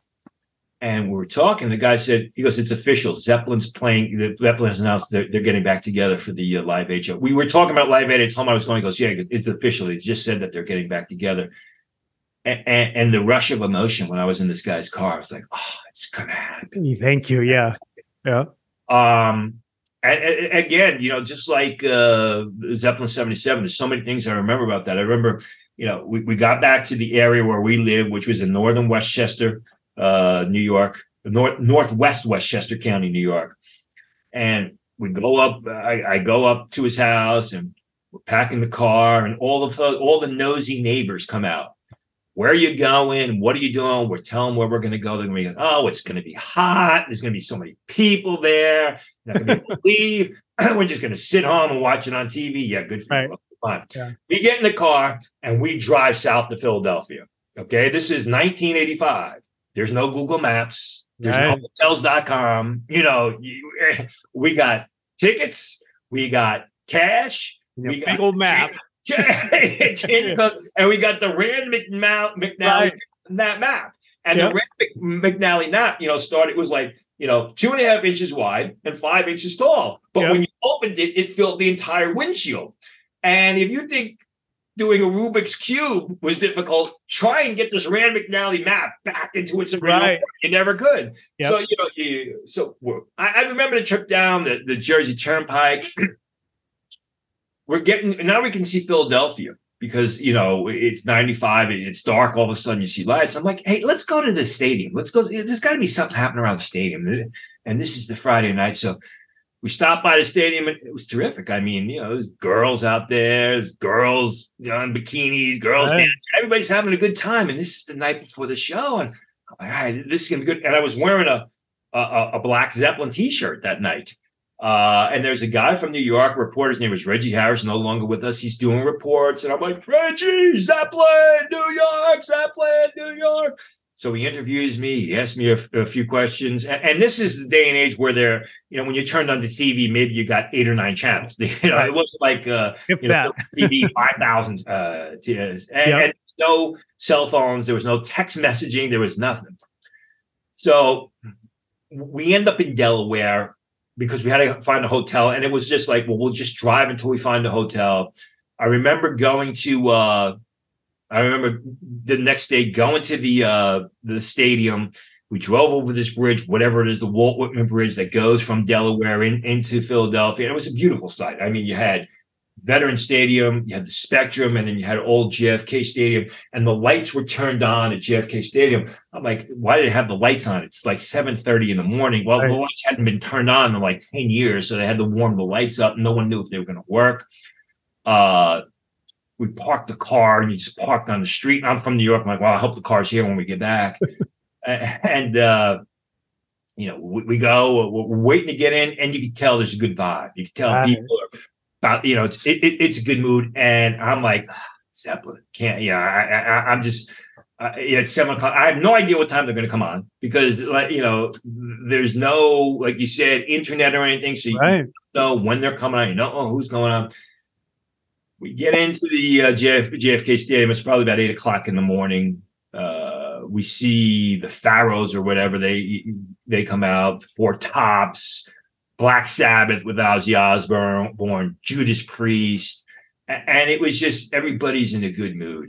Speaker 3: And we were talking. The guy said, he goes, it's official. Zeppelin's playing. The Zeppelin has announced they're, they're getting back together for the uh, Live Aid show. We were talking about Live Aid. I told him I was going. He goes, yeah, it's official. He just said that they're getting back together. And, and, and the rush of emotion when I was in this guy's car, I was like, oh, it's going to happen.
Speaker 2: Thank you. Yeah. Yeah.
Speaker 3: Um, and, and again, you know, just like uh, Zeppelin seventy-seven, there's so many things I remember about that. I remember, you know, we, we got back to the area where we live, which was in northern Westchester, uh, New York, north northwest Westchester County, New York. And we go up, I, I go up to his house, and we're packing the car, and all the all the nosy neighbors come out. Where are you going? What are you doing? We're telling where we're going to go. They're going to be, oh, it's going to be hot. There's going to be so many people there. You're not going to be able to leave. We're just going to sit home and watch it on T V. Yeah, good for
Speaker 2: right.
Speaker 3: you. Fine.
Speaker 2: Yeah.
Speaker 3: We get in the car and we drive south to Philadelphia. Okay, this is nineteen eighty-five. There's no Google Maps. There's
Speaker 2: right.
Speaker 3: no hotels dot com. You know, we got tickets. We got cash.
Speaker 2: Yeah,
Speaker 3: we
Speaker 2: big
Speaker 3: got
Speaker 2: old map.
Speaker 3: And we got the Rand McNally, McNally
Speaker 2: right.
Speaker 3: that map. And
Speaker 2: yep.
Speaker 3: the Rand McNally map, you know, started, was like, you know, two and a half inches wide and five inches tall. But
Speaker 2: yep.
Speaker 3: when you opened it, it filled the entire windshield. And if you think doing a Rubik's Cube was difficult, try and get this Rand McNally map back into its original
Speaker 2: right.
Speaker 3: form. You never could.
Speaker 2: Yep.
Speaker 3: So, you know, you, so I, I remember the trip down the, the Jersey Turnpike. We're getting, now we can see Philadelphia because, you know, it's ninety-five, it's dark, all of a sudden you see lights. I'm like, hey, let's go to the stadium. Let's go. There's got to be something happening around the stadium. And this is the Friday night. So we stopped by the stadium, and it was terrific. I mean, you know, there's girls out there, there's girls, you know, in bikinis, girls
Speaker 2: right.
Speaker 3: dancing. Everybody's having a good time. And this is the night before the show. And I'm like, all right, this is going to be good. And I was wearing a, a, a black Zeppelin t-shirt that night. Uh, and there's a guy from New York, a reporter. His name was Reggie Harris, no longer with us. He's doing reports. And I'm like, Reggie, Zeppelin, New York, Zeppelin, New York. So he interviews me. He asks me a, a few questions. And, and this is the day and age where they're, you know, when you turned on the T V, maybe you got eight or nine channels. You know, right. It wasn't like, uh,
Speaker 2: if
Speaker 3: you
Speaker 2: that.
Speaker 3: know, T V five thousand. Uh, and, yep. and no cell phones. There was no text messaging. There was nothing. So we end up in Delaware because we had to find a hotel. And it was just like, well, we'll just drive until we find a hotel. I remember going to, uh, I remember the next day going to the uh, the stadium. We drove over this bridge, whatever it is, the Walt Whitman Bridge that goes from Delaware in, into Philadelphia. And it was a beautiful sight. I mean, you had Veterans Stadium, you had the Spectrum, and then you had old J F K Stadium, and the lights were turned on at J F K Stadium. I'm like, why did they have the lights on? It's like seven thirty in the morning. Well, right. The lights hadn't been turned on in like ten years, so they had to warm the lights up. No one knew if they were going to work. Uh, we parked the car, and you just parked on the street. And I'm from New York. I'm like, well, I hope the car's here when we get back. and, uh, you know, we, we go, we're, we're waiting to get in, and you can tell there's a good vibe. You can tell right. people are about, you know, it's, it, it, it's a good mood. And I'm like, oh, Zeppelin, can't, yeah, I, I, I'm just, uh, it's seven o'clock. I have no idea what time they're going to come on because, like, you know, there's no, like you said, internet or anything. So you
Speaker 2: right.
Speaker 3: don't know when they're coming on. You don't know who's going on. We get into the uh, J F, J F K Stadium. It's probably about eight o'clock in the morning. Uh, we see the Pharaohs or whatever. They they come out. Four Tops, Black Sabbath with Ozzy Osbourne, Judas Priest, and it was just everybody's in a good mood.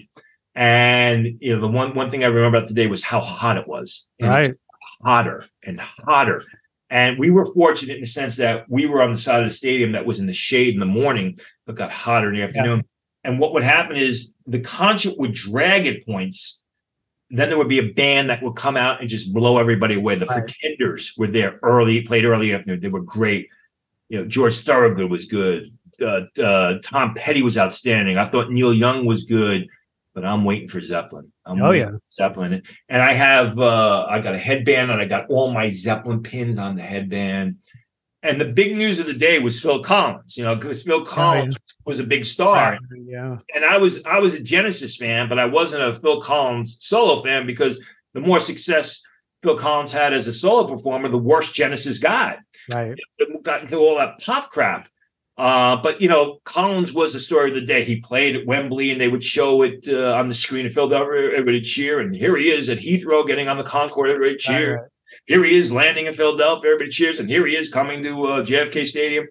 Speaker 3: And you know, the one one thing I remember about today was how hot it was. And
Speaker 2: right,
Speaker 3: it was hotter and hotter. And we were fortunate in the sense that we were on the side of the stadium that was in the shade in the morning, but got hotter in the afternoon. Yeah. And what would happen is the concert would drag at points. Then there would be a band that would come out and just blow everybody away. The right. Pretenders were there early, played early afternoon. They were great. You know, George Thorogood was good. Uh, uh, Tom Petty was outstanding. I thought Neil Young was good, but I'm waiting for Zeppelin. I'm
Speaker 2: oh
Speaker 3: waiting
Speaker 2: yeah,
Speaker 3: for Zeppelin. And I have, uh, I got a headband, and I got all my Zeppelin pins on the headband. And the big news of the day was Phil Collins, you know, because Phil Collins oh, yeah. was a big star.
Speaker 2: Yeah.
Speaker 3: And I was I was a Genesis fan, but I wasn't a Phil Collins solo fan because the more success Phil Collins had as a solo performer, the worse Genesis got.
Speaker 2: Right.
Speaker 3: It got into all that pop crap. Uh, but, you know, Collins was the story of the day. He played at Wembley, and they would show it uh, on the screen in Philadelphia. Everybody cheer. And here he is at Heathrow getting on the Concorde. Everybody cheer. Right. Here he is landing in Philadelphia. Everybody cheers. And here he is coming to uh, J F K Stadium.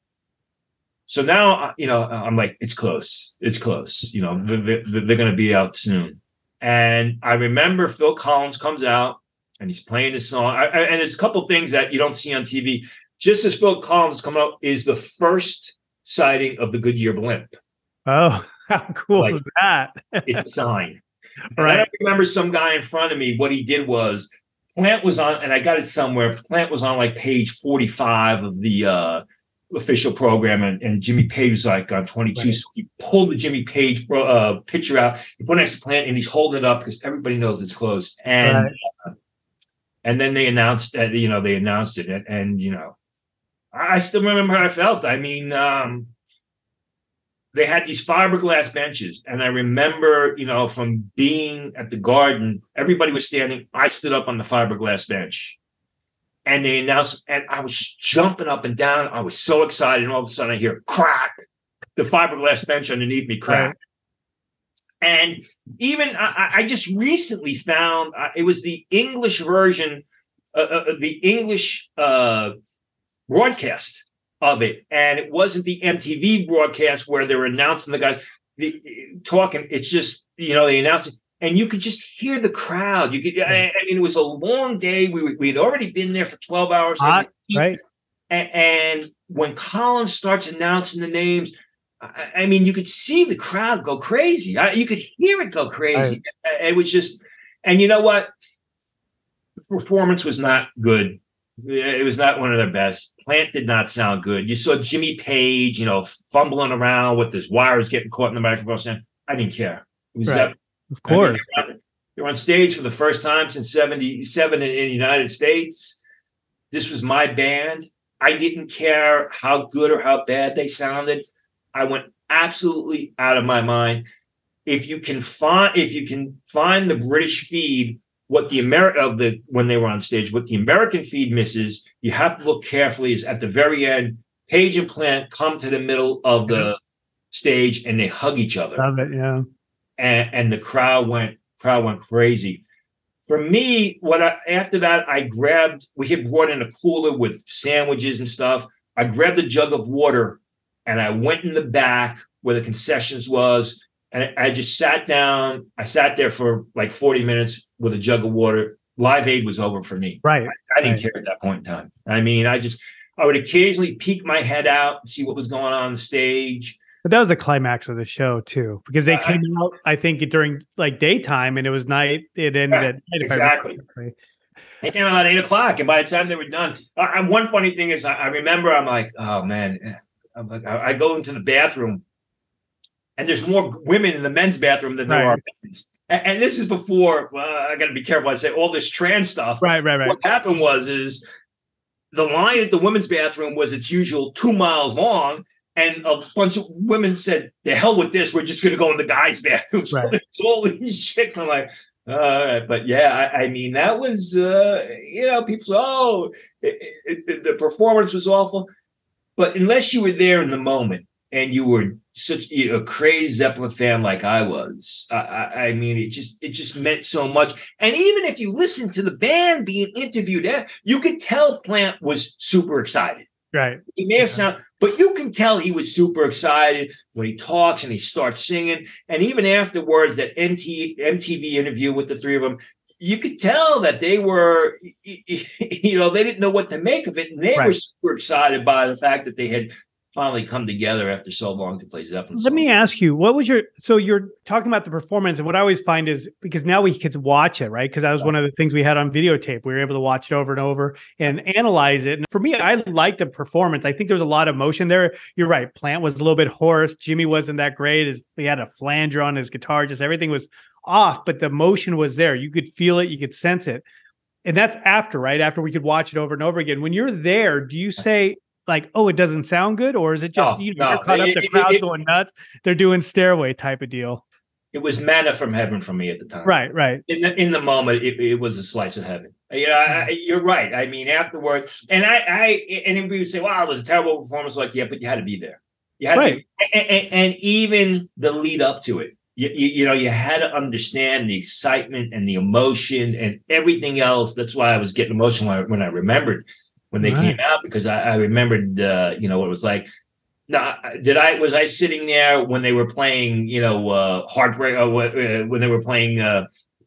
Speaker 3: So now, you know, I'm like, it's close. It's close. You know, they're, they're, they're going to be out soon. And I remember Phil Collins comes out, and he's playing his song. I, I, and there's a couple things that you don't see on T V. Just as Phil Collins is coming up is the first sighting of the Goodyear blimp.
Speaker 2: Oh, how cool
Speaker 3: like,
Speaker 2: is that?
Speaker 3: It's a sign.
Speaker 2: Right.
Speaker 3: I remember some guy in front of me, what he did was, Plant was on, and I got it somewhere, Plant was on like page forty-five of the uh, official program, and, and Jimmy Page was like on twenty-two. Right. So he pulled the Jimmy Page uh, picture out, he put next to Plant, and he's holding it up because everybody knows it's close. And right. uh, and then they announced that, you know, they announced it, and, and you know, I still remember how I felt. I mean, um, they had these fiberglass benches. And I remember, you know, from being at the Garden, everybody was standing. I stood up on the fiberglass bench. And they announced, and I was just jumping up and down. I was so excited. And all of a sudden I hear crack. The fiberglass bench underneath me cracked. Right. And even I, I just recently found, uh, it was the English version, uh, uh, the English uh broadcast of it, and it wasn't the M T V broadcast where they were announcing the guys the, talking. It's just, you know, they announced it, and you could just hear the crowd. You could, I, I mean, it was a long day. We we had already been there for twelve hours,
Speaker 2: Hot, right?
Speaker 3: And, and when Collins starts announcing the names, I, I mean, you could see the crowd go crazy. I, you could hear it go crazy. Right. It was just, and you know what? The performance was not good. It was not one of their best. Plant did not sound good. You saw Jimmy Page, you know, fumbling around with his wires getting caught in the microphone. Saying, I didn't care. It was
Speaker 2: right.
Speaker 3: that,
Speaker 2: of course.
Speaker 3: I mean, they were on stage for the first time since seventy-seven in, in the United States. This was my band. I didn't care how good or how bad they sounded. I went absolutely out of my mind. If you can find, if you can find the British feed, what the Ameri- of the when they were on stage, what the American feed misses, you have to look carefully. Is at the very end, Page and Plant come to the middle of the stage and they hug each other.
Speaker 2: Love it, yeah.
Speaker 3: And, and the crowd went crowd went crazy. For me, what I, after that, I grabbed. We had brought in a cooler with sandwiches and stuff. I grabbed a jug of water and I went in the back where the concessions was. And I just sat down. I sat there for like forty minutes with a jug of water. Live Aid was over for me.
Speaker 2: Right.
Speaker 3: I, I didn't
Speaker 2: right.
Speaker 3: care at that point in time. I mean, I just, I would occasionally peek my head out and see what was going on on the stage.
Speaker 2: But that was the climax of the show too, because they uh, came I, out, I think, during like daytime, and it was night. It ended
Speaker 3: yeah,
Speaker 2: at night.
Speaker 3: Exactly. They came out at eight o'clock, and by the time they were done, uh, one funny thing is, I, I remember I'm like, oh man, I'm like, I, I go into the bathroom. And there's more women in the men's bathroom than there
Speaker 2: right.
Speaker 3: are men's. And, and this is before, well, I got to be careful. I say all this trans stuff.
Speaker 2: Right, right, right.
Speaker 3: What happened was is the line at the women's bathroom was its usual two miles long. And a bunch of women said, the hell with this. We're just going to go in the guys' bathroom. So
Speaker 2: right.
Speaker 3: it's all these chicks. I'm like, all right. But yeah, I, I mean, that was, uh, you know, people say, oh, it, it, it, the performance was awful. But unless you were there in the moment, and you were such you know, a crazy Zeppelin fan like I was, I, I, I mean, it just it just meant so much. And even if you listen to the band being interviewed, you could tell Plant was super excited.
Speaker 2: Right.
Speaker 3: He may have sounded, but you can tell he was super excited when he talks and he starts singing. And even afterwards, that M T V interview with the three of them, you could tell that they were, you know, they didn't know what to make of it. And they right. were super excited by the fact that they had finally come together after so long to play Zeppelin.
Speaker 2: Let me ask you, what was your, so you're talking about the performance, and what I always find is, because now we could watch it, right? Because that was one of the things we had on videotape. We were able to watch it over and over and analyze it. And for me, I liked the performance. I think there was a lot of emotion there. You're right. Plant was a little bit hoarse. Jimmy wasn't that great. His, he had a flanger on his guitar. Just everything was off, but the emotion was there. You could feel it. You could sense it. And that's after, right? After we could watch it over and over again. When you're there, do you say, like, oh, it doesn't sound good? Or is it just,
Speaker 3: no,
Speaker 2: you know,
Speaker 3: no.
Speaker 2: you're caught
Speaker 3: it,
Speaker 2: up, the
Speaker 3: it,
Speaker 2: crowd's
Speaker 3: it,
Speaker 2: going nuts, they're doing Stairway type of deal?
Speaker 3: It was manna from heaven for me at the time.
Speaker 2: Right, right.
Speaker 3: In the in the moment, it, it was a slice of heaven. Yeah, I, you're right. I mean, afterwards, and I, I and people would say, wow, it was a terrible performance. Like, yeah, but you had to be there. You had
Speaker 2: right.
Speaker 3: to be, and, and, and even the lead up to it, you, you, you know, you had to understand the excitement and the emotion and everything else. That's why I was getting emotional when I, when I remembered when they right. came out, because I, I remembered, uh, you know, what it was like. Now, did I was I sitting there when they were playing, you know, uh, Heartbreak, uh, when they were playing, uh,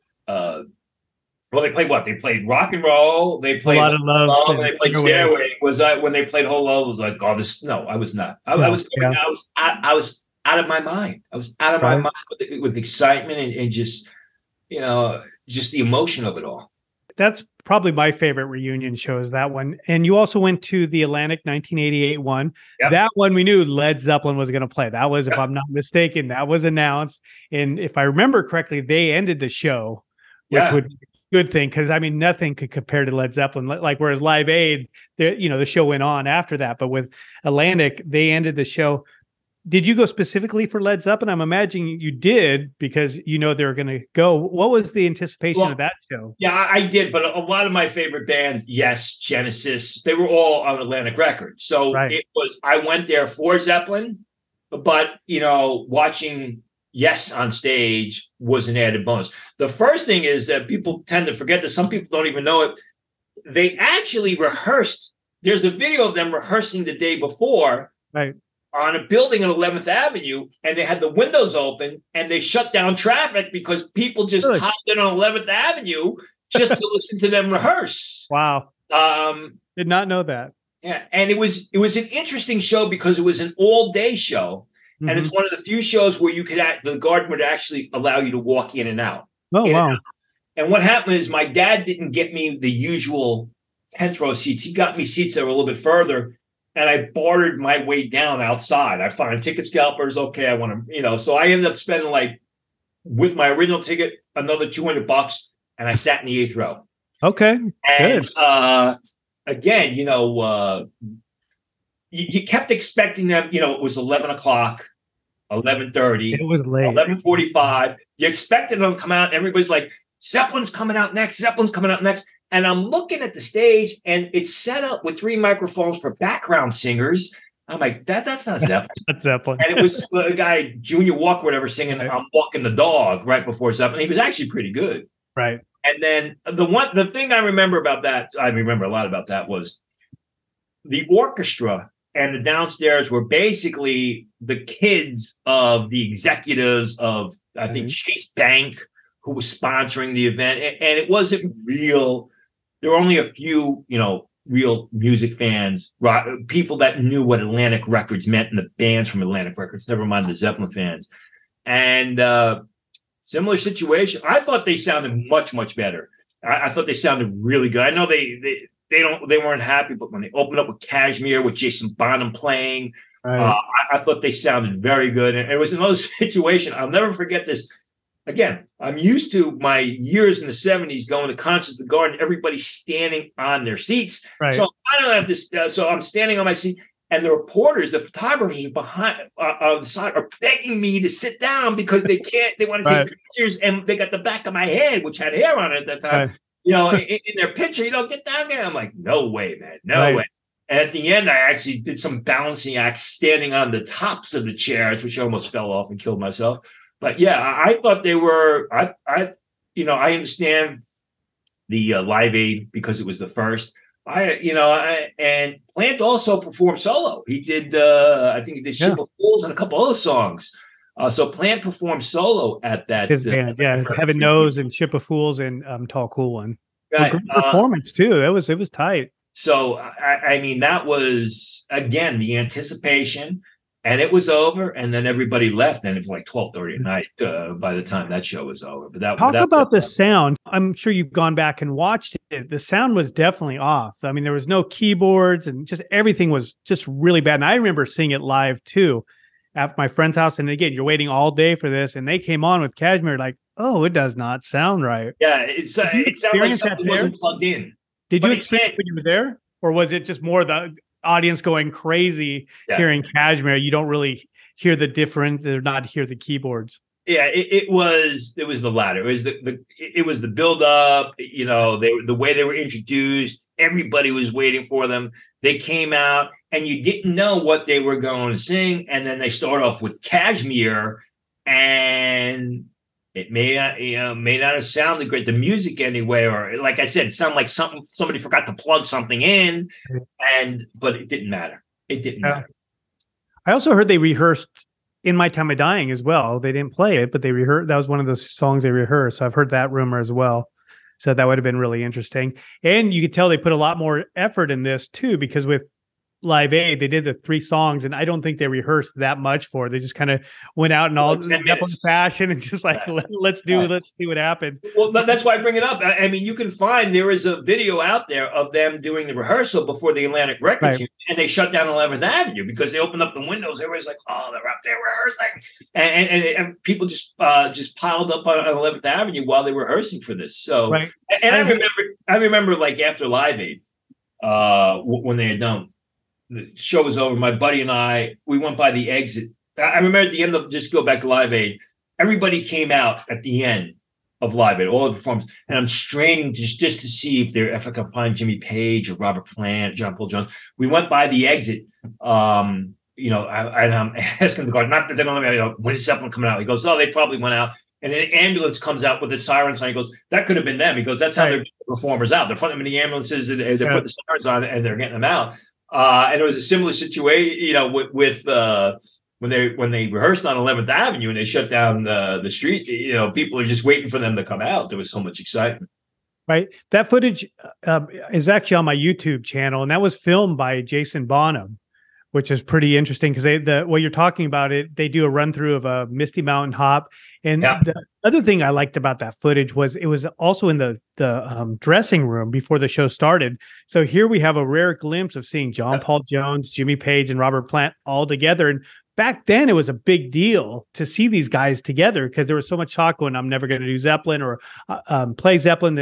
Speaker 3: uh, well, they played what? They played rock and roll. They played
Speaker 2: a lot of love.
Speaker 3: love and they played Stairway. Was I when they played Whole Love? Was like, oh, this. No, I was not. I, no, I was. Yeah. I was. I, I was out of my mind. I was out of right. my mind with, with excitement and, and just, you know, just the emotion of it all.
Speaker 2: That's probably my favorite reunion show, is that one. And you also went to the Atlantic nineteen eighty-eight one. Yep. That one we knew Led Zeppelin was going to play. That was, yep. if I'm not mistaken, that was announced. And if I remember correctly, they ended the show, which yeah. would be a good thing, because I mean, nothing could compare to Led Zeppelin. Like, whereas Live Aid, the, you know, the show went on after that. But with Atlantic, they ended the show. Did you go specifically for Led Zeppelin? I'm imagining you did, because you know they were going to go. What was the anticipation well, of that show?
Speaker 3: Yeah, I did. But a lot of my favorite bands, yes, Genesis, they were all on Atlantic Records. So right. it was, I went there for Zeppelin, but, you know, watching Yes on stage was an added bonus. The first thing is that people tend to forget that some people don't even know it. They actually rehearsed. There's a video of them rehearsing the day before.
Speaker 2: Right.
Speaker 3: On a building on eleventh Avenue, and they had the windows open, and they shut down traffic because people just really? popped in on eleventh Avenue just to listen to them rehearse.
Speaker 2: Wow.
Speaker 3: Um,
Speaker 2: Did not know that.
Speaker 3: Yeah. And it was, it was an interesting show because it was an all day show. Mm-hmm. And it's one of the few shows where you could act, the garden would actually allow you to walk in and out.
Speaker 2: Oh, wow.
Speaker 3: And, and what happened is my dad didn't get me the usual tenth row seats. He got me seats that were a little bit further. And I bartered my way down outside. I found ticket scalpers. Okay, I want to, you know. So I ended up spending, like, with my original ticket, another two hundred bucks, and I sat in the eighth row.
Speaker 2: Okay,
Speaker 3: and
Speaker 2: good.
Speaker 3: Uh, again, you know, uh, you, you kept expecting them. You know, it was eleven o'clock, eleven thirty.
Speaker 2: It was late.
Speaker 3: eleven forty-five. You expected them to come out. Everybody's like, Zeppelin's coming out next. Zeppelin's coming out next. And I'm looking at the stage, and it's set up with three microphones for background singers. I'm like, that that's not Zeppelin.
Speaker 2: That's Zeppelin.
Speaker 3: And it was a guy, Junior Walker, whatever, singing right. I'm Walking the Dog right before Zeppelin. He was actually pretty good.
Speaker 2: Right.
Speaker 3: And then the one, the thing I remember about that, I remember a lot about that, was the orchestra and the downstairs were basically the kids of the executives of, I think, mm-hmm. Chase Bank, who was sponsoring the event. And, and it wasn't real. There were only a few, you know, real music fans, rock, people that knew what Atlantic Records meant and the bands from Atlantic Records, never mind the Zeppelin fans. And uh, similar situation. I thought they sounded much, much better. I, I thought they sounded really good. I know they they they don't they weren't happy, but when they opened up with Kashmir with Jason Bonham playing, right. uh, I, I thought they sounded very good. And it was another situation. I'll never forget this. Again, I'm used to my years in the seventies going to concerts at the Garden, everybody standing on their seats. Right. So I don't have this. Uh, so I'm standing on my seat, and the reporters, the photographers behind uh, on the side are begging me to sit down because they can't. They want to right. take pictures, and they got the back of my head, which had hair on it at that time. Right. You know, in, in their picture, you know, get down there. I'm like, no way, man, no right. way. And at the end, I actually did some balancing acts standing on the tops of the chairs, which I almost fell off and killed myself. But yeah, I, I thought they were. I, I, you know, I understand the uh, Live Aid because it was the first. I, you know, I, and Plant also performed solo. He did. Uh, I think he did yeah. "Ship of Fools" and a couple other songs. Uh, so Plant performed solo at that.
Speaker 2: His band, uh, yeah, Heaven Knows and "Ship of Fools" and um, "Tall Cool One." Right. Well, great performance uh, too. That was it was tight.
Speaker 3: So I, I mean, that was again the anticipation. And it was over, and then everybody left, and it was like twelve thirty at night uh, by the time that show was over. But that
Speaker 2: talk
Speaker 3: that,
Speaker 2: about
Speaker 3: that,
Speaker 2: the sound. I'm sure you've gone back and watched it. The sound was definitely off. I mean, there was no keyboards, and just everything was just really bad. And I remember seeing it live too, at my friend's house. And again, you're waiting all day for this, and they came on with Kashmir, like, oh, it does not sound right.
Speaker 3: Yeah, it's uh, it sounded like something wasn't plugged in.
Speaker 2: Did but you experience it when you were there, or was it just more the audience going crazy yeah. hearing Kashmir? You don't really hear the difference. They're not hear the keyboards.
Speaker 3: Yeah, it, it was it was the latter. It was the, the it was the build up. You know, they the way they were introduced. Everybody was waiting for them. They came out, and you didn't know what they were going to sing. And then they start off with Kashmir, and it may not, you know, may not have sounded great. The music anyway, or like I said, it sounded like something somebody forgot to plug something in, and but it didn't matter. It didn't
Speaker 2: uh,
Speaker 3: matter.
Speaker 2: I also heard they rehearsed "In My Time of Dying" as well. They didn't play it, but they rehearsed. That was one of the songs they rehearsed. So I've heard that rumor as well. So that would have been really interesting. And you could tell they put a lot more effort in this too, because with Live Aid, they did the three songs, and I don't think they rehearsed that much for it. They just kind of went out in all Zeppelin fashion and just like, Let, let's do, yeah. let's see what happens.
Speaker 3: Well, that's why I bring it up. I, I mean, you can find, there is a video out there of them doing the rehearsal before the Atlantic Records, right. and they shut down eleventh Avenue because they opened up the windows. Everybody's like, oh, they're up there rehearsing. And, and, and people just uh, just piled up on eleventh Avenue while they were rehearsing for this. So, right. and I remember, I remember like after Live Aid, uh, when they had done, the show was over. My buddy and I, we went by the exit. I remember at the end of, just go back to Live Aid, everybody came out at the end of Live Aid, all the performers, and I'm straining just, just to see if there, if I could find Jimmy Page or Robert Plant, John Paul Jones. We went by the exit, um, you know, I, and I'm asking the guard, not that they're going to let me, you know, when is Zeppelin coming out? He goes, oh, they probably went out. And then an ambulance comes out with a siren sign. He goes, that could have been them. He goes, that's how right. they're getting performers out. They're putting them in the ambulances, and they're yeah. putting the sirens on, and they're getting them out. Uh, and it was a similar situation, you know, with, with uh, when they when they rehearsed on eleventh Avenue and they shut down the, the street. You know, people are just waiting for them to come out. There was so much excitement.
Speaker 2: Right. That footage uh, is actually on my YouTube channel, and that was filmed by Jason Bonham, which is pretty interesting because they the what you're talking about it. They do a run through of a Misty Mountain Hop, and yeah. the other thing I liked about that footage was it was also in the the um, dressing room before the show started. So here we have a rare glimpse of seeing John Paul Jones, Jimmy Page, and Robert Plant all together. And back then, it was a big deal to see these guys together because there was so much talk going, I'm never going to do Zeppelin or uh, um, play Zeppelin. Then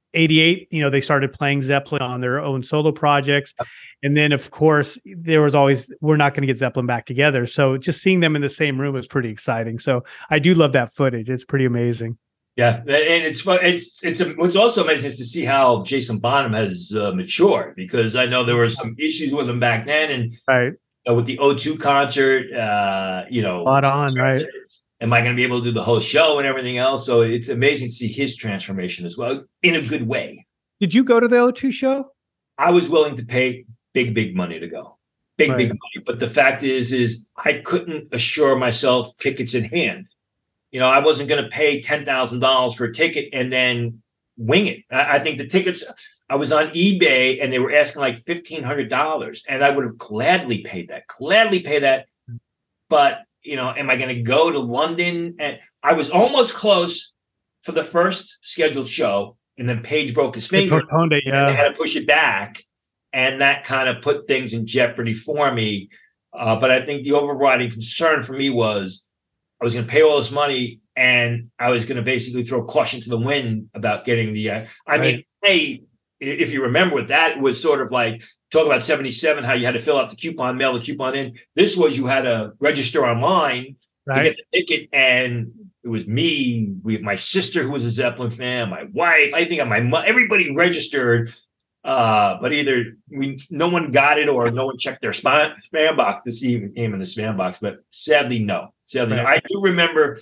Speaker 2: eighty-eight, you know, they started playing Zeppelin on their own solo projects. And then, of course, there was always, we're not going to get Zeppelin back together. So just seeing them in the same room was pretty exciting. So I do love that footage. It's pretty amazing.
Speaker 3: Yeah, and it's it's it's what's also amazing is to see how Jason Bonham has uh, matured, because I know there were some issues with him back then, and
Speaker 2: right
Speaker 3: uh, with the O two concert, uh, you know,
Speaker 2: spot on, right?
Speaker 3: Am I going to be able to do the whole show and everything else? So it's amazing to see his transformation as well, in a good way.
Speaker 2: Did you go to the O two show?
Speaker 3: I was willing to pay big, big money to go, big, right. big money. But the fact is, is I couldn't assure myself tickets in hand. You know, I wasn't going to pay ten thousand dollars for a ticket and then wing it. I, I think the tickets, I was on eBay and they were asking like fifteen hundred dollars, and I would have gladly paid that, gladly pay that. But, you know, am I going to go to London? And I was almost close for the first scheduled show, and then Page broke his finger.
Speaker 2: It, yeah.
Speaker 3: And they had to push it back. And that kind of put things in jeopardy for me. Uh, but I think the overriding concern for me was, I was going to pay all this money, and I was going to basically throw caution to the wind about getting the. Uh, I right. mean, hey, if you remember what that was, sort of like talk about seventy-seven, how you had to fill out the coupon, mail the coupon in. This was you had to register online right. to get the ticket, and it was me, we, my sister who was a Zeppelin fan, my wife. I think my mom, everybody registered. Uh, but either we no one got it or no one checked their spam, spam box to see if it came in the spam box. But sadly, no. Sadly, right. no. I do remember.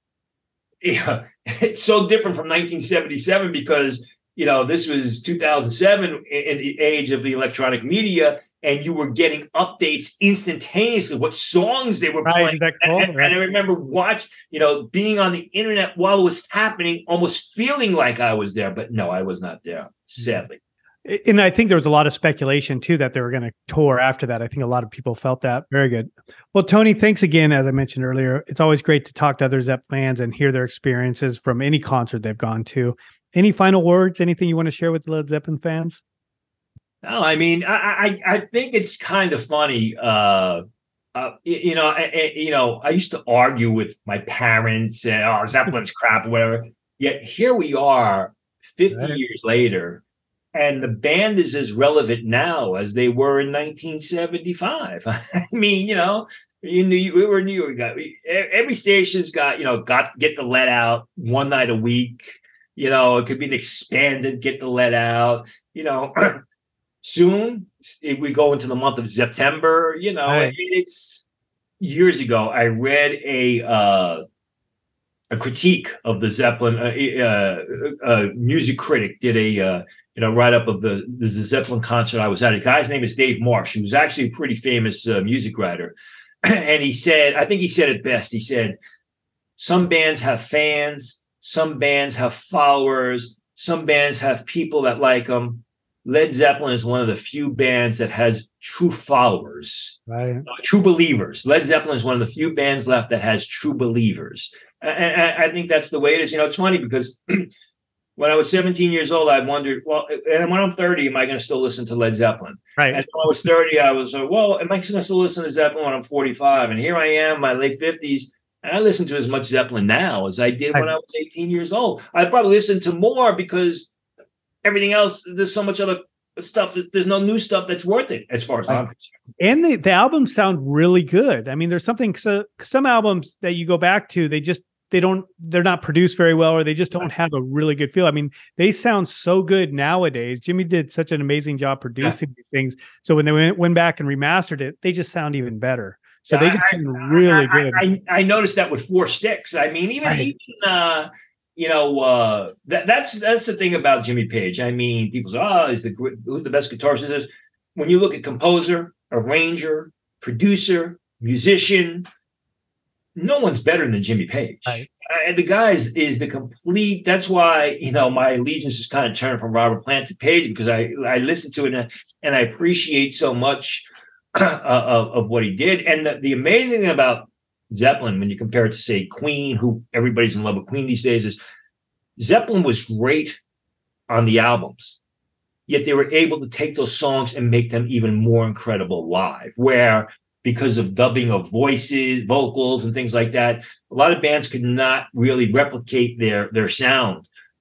Speaker 3: Yeah, it's so different from nineteen seventy-seven because you know this was two thousand seven in the age of the electronic media, and you were getting updates instantaneously. What songs they were
Speaker 2: right,
Speaker 3: playing,
Speaker 2: cool?
Speaker 3: and,
Speaker 2: right.
Speaker 3: and I remember watch you know being on the internet while it was happening, almost feeling like I was there. But no, I was not there. Sadly.
Speaker 2: And I think there was a lot of speculation, too, that they were going to tour after that. I think a lot of people felt that. Very good. Well, Tony, thanks again. As I mentioned earlier, it's always great to talk to other Zepp fans and hear their experiences from any concert they've gone to. Any final words, anything you want to share with the Led Zeppelin fans?
Speaker 3: No, I mean, I I, I think it's kind of funny. Uh, uh, you know, I, I, you know, I used to argue with my parents and, oh, Zeppelin's crap or whatever. Yet here we are fifty right. years later. And the band is as relevant now as they were in nineteen seventy-five. I mean, you know, in New, we were in New York. We got every station's got, you know, got get the let out one night a week. You know, it could be an expanded get the let out. You know, soon if we go into the month of September. You know, right. it's years ago. I read a. Uh, A critique of the Zeppelin, uh, uh, uh, music critic did a uh, you know write up of the, the Zeppelin concert I was at. A guy's name is Dave Marsh, who was actually a pretty famous uh, music writer, and he said, I think he said it best. He said, "Some bands have fans, some bands have followers, some bands have people that like them. Led Zeppelin is one of the few bands that has true followers,
Speaker 2: right?
Speaker 3: Uh, true believers. Led Zeppelin is one of the few bands left that has true believers." And I think that's the way it is. You know, it's funny because when I was seventeen years old, I wondered, well, and when I'm thirty, am I going to still listen to Led Zeppelin?
Speaker 2: Right.
Speaker 3: And when I was thirty, I was, uh, well, am I going to still listen to Zeppelin when I'm forty-five? And here I am, my late fifties, and I listen to as much Zeppelin now as I did
Speaker 2: right.
Speaker 3: when I was eighteen years old. I probably listen to more because everything else, there's so much other stuff. There's no new stuff that's worth it as far as I'm concerned.
Speaker 2: And the, the albums sound really good. I mean, there's something, so, some albums that you go back to, they just, they don't, they're not produced very well, or they just don't have a really good feel. I mean, they sound so good nowadays. Jimmy did such an amazing job producing yeah. these things. So when they went, went back and remastered it, they just sound even better. So yeah, they just
Speaker 3: I,
Speaker 2: sound really
Speaker 3: I,
Speaker 2: good.
Speaker 3: I, I noticed that with Four Sticks. I mean, even, right. even uh, you know, uh, that, that's that's the thing about Jimmy Page. I mean, people say, oh, he's the, who's the best guitarist is. When you look at composer, arranger, producer, musician, no one's better than Jimmy Page.
Speaker 2: Right.
Speaker 3: And the guy is, is the complete, that's why, you know, my allegiance is kind of turned from Robert Plant to Page, because I, I listen to it and, and I appreciate so much uh, of, of what he did. And the, the amazing thing about Zeppelin, when you compare it to, say, Queen, who everybody's in love with Queen these days, is Zeppelin was great on the albums, yet they were able to take those songs and make them even more incredible live, where because of dubbing of voices, vocals, and things like that, a lot of bands could not really replicate their, their sound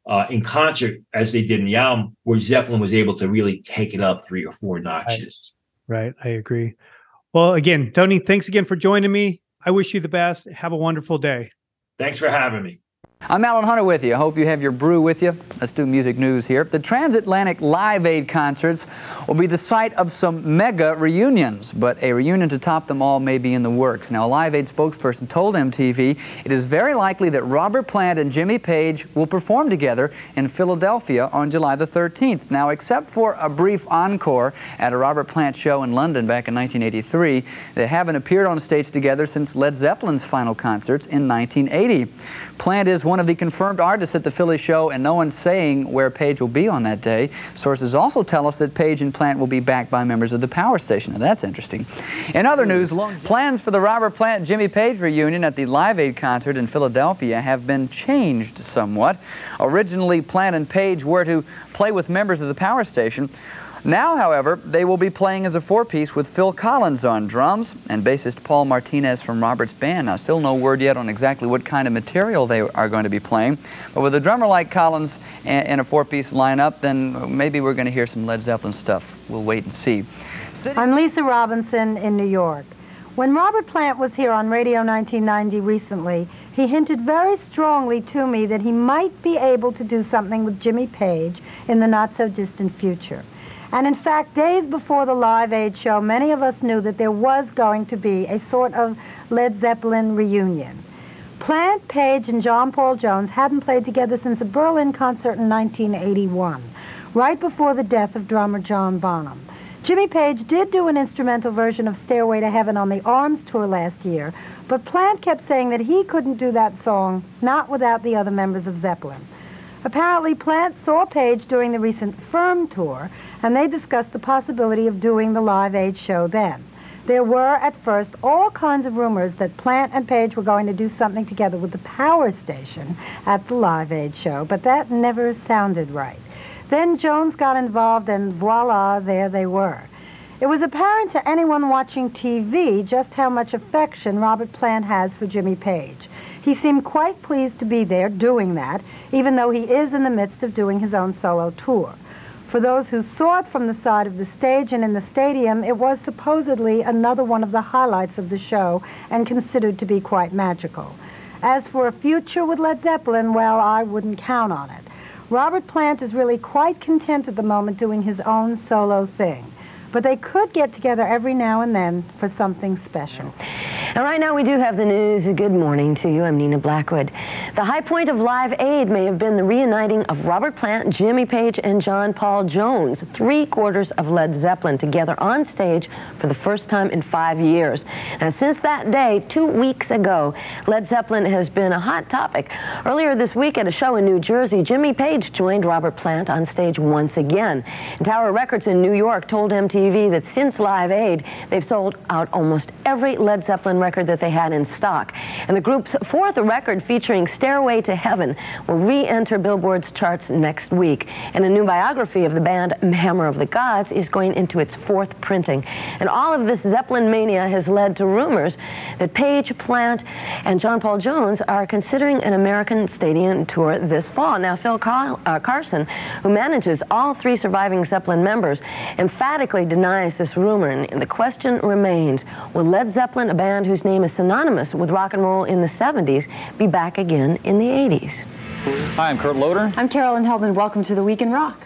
Speaker 3: uh, in concert as they did in the album, where Zeppelin was able to really take it up three or four notches.
Speaker 2: Right, right. I agree. Well, again, Tony, thanks again for joining me. I wish you the best. Have a wonderful day.
Speaker 3: Thanks for having me.
Speaker 4: I'm Alan Hunter with you. I hope you have your brew with you. Let's do music news here. The Transatlantic Live Aid concerts will be the site of some mega reunions, but a reunion to top them all may be in the works. Now, a Live Aid spokesperson told M T V it is very likely that Robert Plant and Jimmy Page will perform together in Philadelphia on July the thirteenth. Now, except for a brief encore at a Robert Plant show in London back in nineteen eighty-three, they haven't appeared on stage together since Led Zeppelin's final concerts in nineteen eighty. Plant is one of the confirmed artists at the Philly show, and no one's saying where Page will be on that day. Sources also tell us that Page and Plant will be backed by members of the Power Station. Now, that's interesting. In other news, plans for the Robert Plant and Jimmy Page reunion at the Live Aid concert in Philadelphia have been changed somewhat. Originally, Plant and Page were to play with members of the Power Station. Now, however, they will be playing as a four-piece with Phil Collins on drums and bassist Paul Martinez from Robert's band. Now, still no word yet on exactly what kind of material they are going to be playing. But with a drummer like Collins in a four-piece lineup, then maybe we're going to hear some Led Zeppelin stuff. We'll wait and see.
Speaker 5: I'm Lisa Robinson in New York. When Robert Plant was here on Radio nineteen ninety recently, he hinted very strongly to me that he might be able to do something with Jimmy Page in the not-so-distant future. And in fact, days before the Live Aid show, many of us knew that there was going to be a sort of Led Zeppelin reunion. Plant, Page, and John Paul Jones hadn't played together since a Berlin concert in nineteen eighty-one, right before the death of drummer John Bonham. Jimmy Page did do an instrumental version of Stairway to Heaven on the Arms tour last year, but Plant kept saying that he couldn't do that song, not without the other members of Zeppelin. Apparently, Plant saw Page during the recent Firm tour, and they discussed the possibility of doing the Live Aid show then. There were, at first, all kinds of rumors that Plant and Page were going to do something together with the Power Station at the Live Aid show, but that never sounded right. Then Jones got involved, and voila, there they were. It was apparent to anyone watching T V just how much affection Robert Plant has for Jimmy Page. He seemed quite pleased to be there doing that, even though he is in the midst of doing his own solo tour. For those who saw it from the side of the stage and in the stadium, it was supposedly another one of the highlights of the show and considered to be quite magical. As for a future with Led Zeppelin, well, I wouldn't count on it. Robert Plant is really quite content at the moment doing his own solo thing. But they could get together every now and then for something special.
Speaker 6: And right now we do have the news. Good morning to you. I'm Nina Blackwood. The high point of Live Aid may have been the reuniting of Robert Plant, Jimmy Page, and John Paul Jones, three quarters of Led Zeppelin, together on stage for the first time in five years. Now, since that day, two weeks ago, Led Zeppelin has been a hot topic. Earlier this week at a show in New Jersey, Jimmy Page joined Robert Plant on stage once again. And Tower Records in New York told M T V that since Live Aid, they've sold out almost every Led Zeppelin record that they had in stock. And the group's fourth record, featuring Stairway to Heaven, will re-enter Billboard's charts next week. And a new biography of the band, Hammer of the Gods, is going into its fourth printing. And all of this Zeppelin mania has led to rumors that Page, Plant, and John Paul Jones are considering an American stadium tour this fall. Now, Phil Car uh, Carson, who manages all three surviving Zeppelin members, emphatically denies this rumor, and the question remains, will Led Zeppelin, a band whose name is synonymous with rock and roll in the seventies, be back again in the eighties?
Speaker 7: Hi, I'm Kurt Loder.
Speaker 8: I'm Carolyn Hellman. Welcome to the Week in Rock.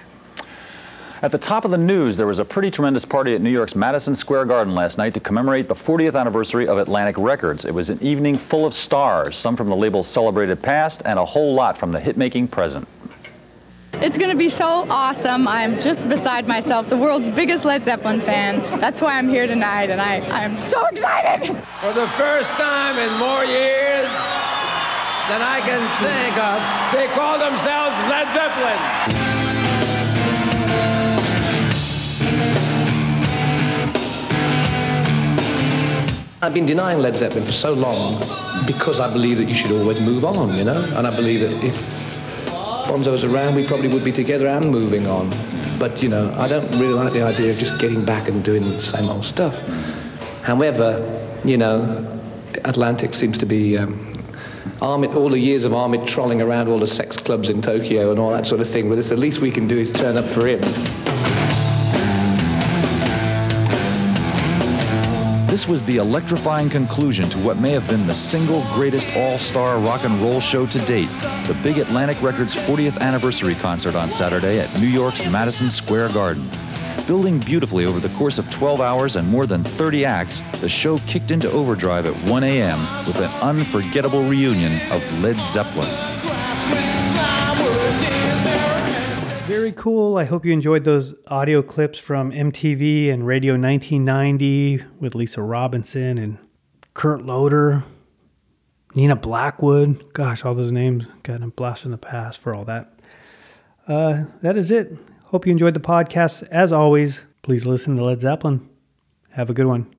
Speaker 7: At the top of the news, there was a pretty tremendous party at New York's Madison Square Garden last night to commemorate the fortieth anniversary of Atlantic Records. It was an evening full of stars, some from the label's celebrated past and a whole lot from the hit-making present.
Speaker 9: It's going to be so awesome. I'm just beside myself, the world's biggest Led Zeppelin fan. That's why I'm here tonight, and I, I'm so excited.
Speaker 1: For the first time in more years than I can think of, they call themselves Led Zeppelin.
Speaker 10: I've been denying Led Zeppelin for so long because I believe that you should always move on, you know? And I believe that if Bonzo was around, we probably would be together and moving on. But, you know, I don't really like the idea of just getting back and doing the same old stuff. However, you know, Atlantic seems to be um, Armit, all the years of Armit trolling around all the sex clubs in Tokyo and all that sort of thing, but it's the least we can do is turn up for him.
Speaker 7: This was the electrifying conclusion to what may have been the single greatest all-star rock and roll show to date, the Big Atlantic Records fortieth anniversary concert on Saturday at New York's Madison Square Garden. Building beautifully over the course of twelve hours and more than thirty acts, the show kicked into overdrive at one a.m. with an unforgettable reunion of Led Zeppelin.
Speaker 2: Very cool. I hope you enjoyed those audio clips from M T V and Radio nineteen ninety with Lisa Robinson and Kurt Loder, Nina Blackwood. Gosh, all those names got a blast from the past for all that. Uh, that is it. Hope you enjoyed the podcast. As always, please listen to Led Zeppelin. Have a good one.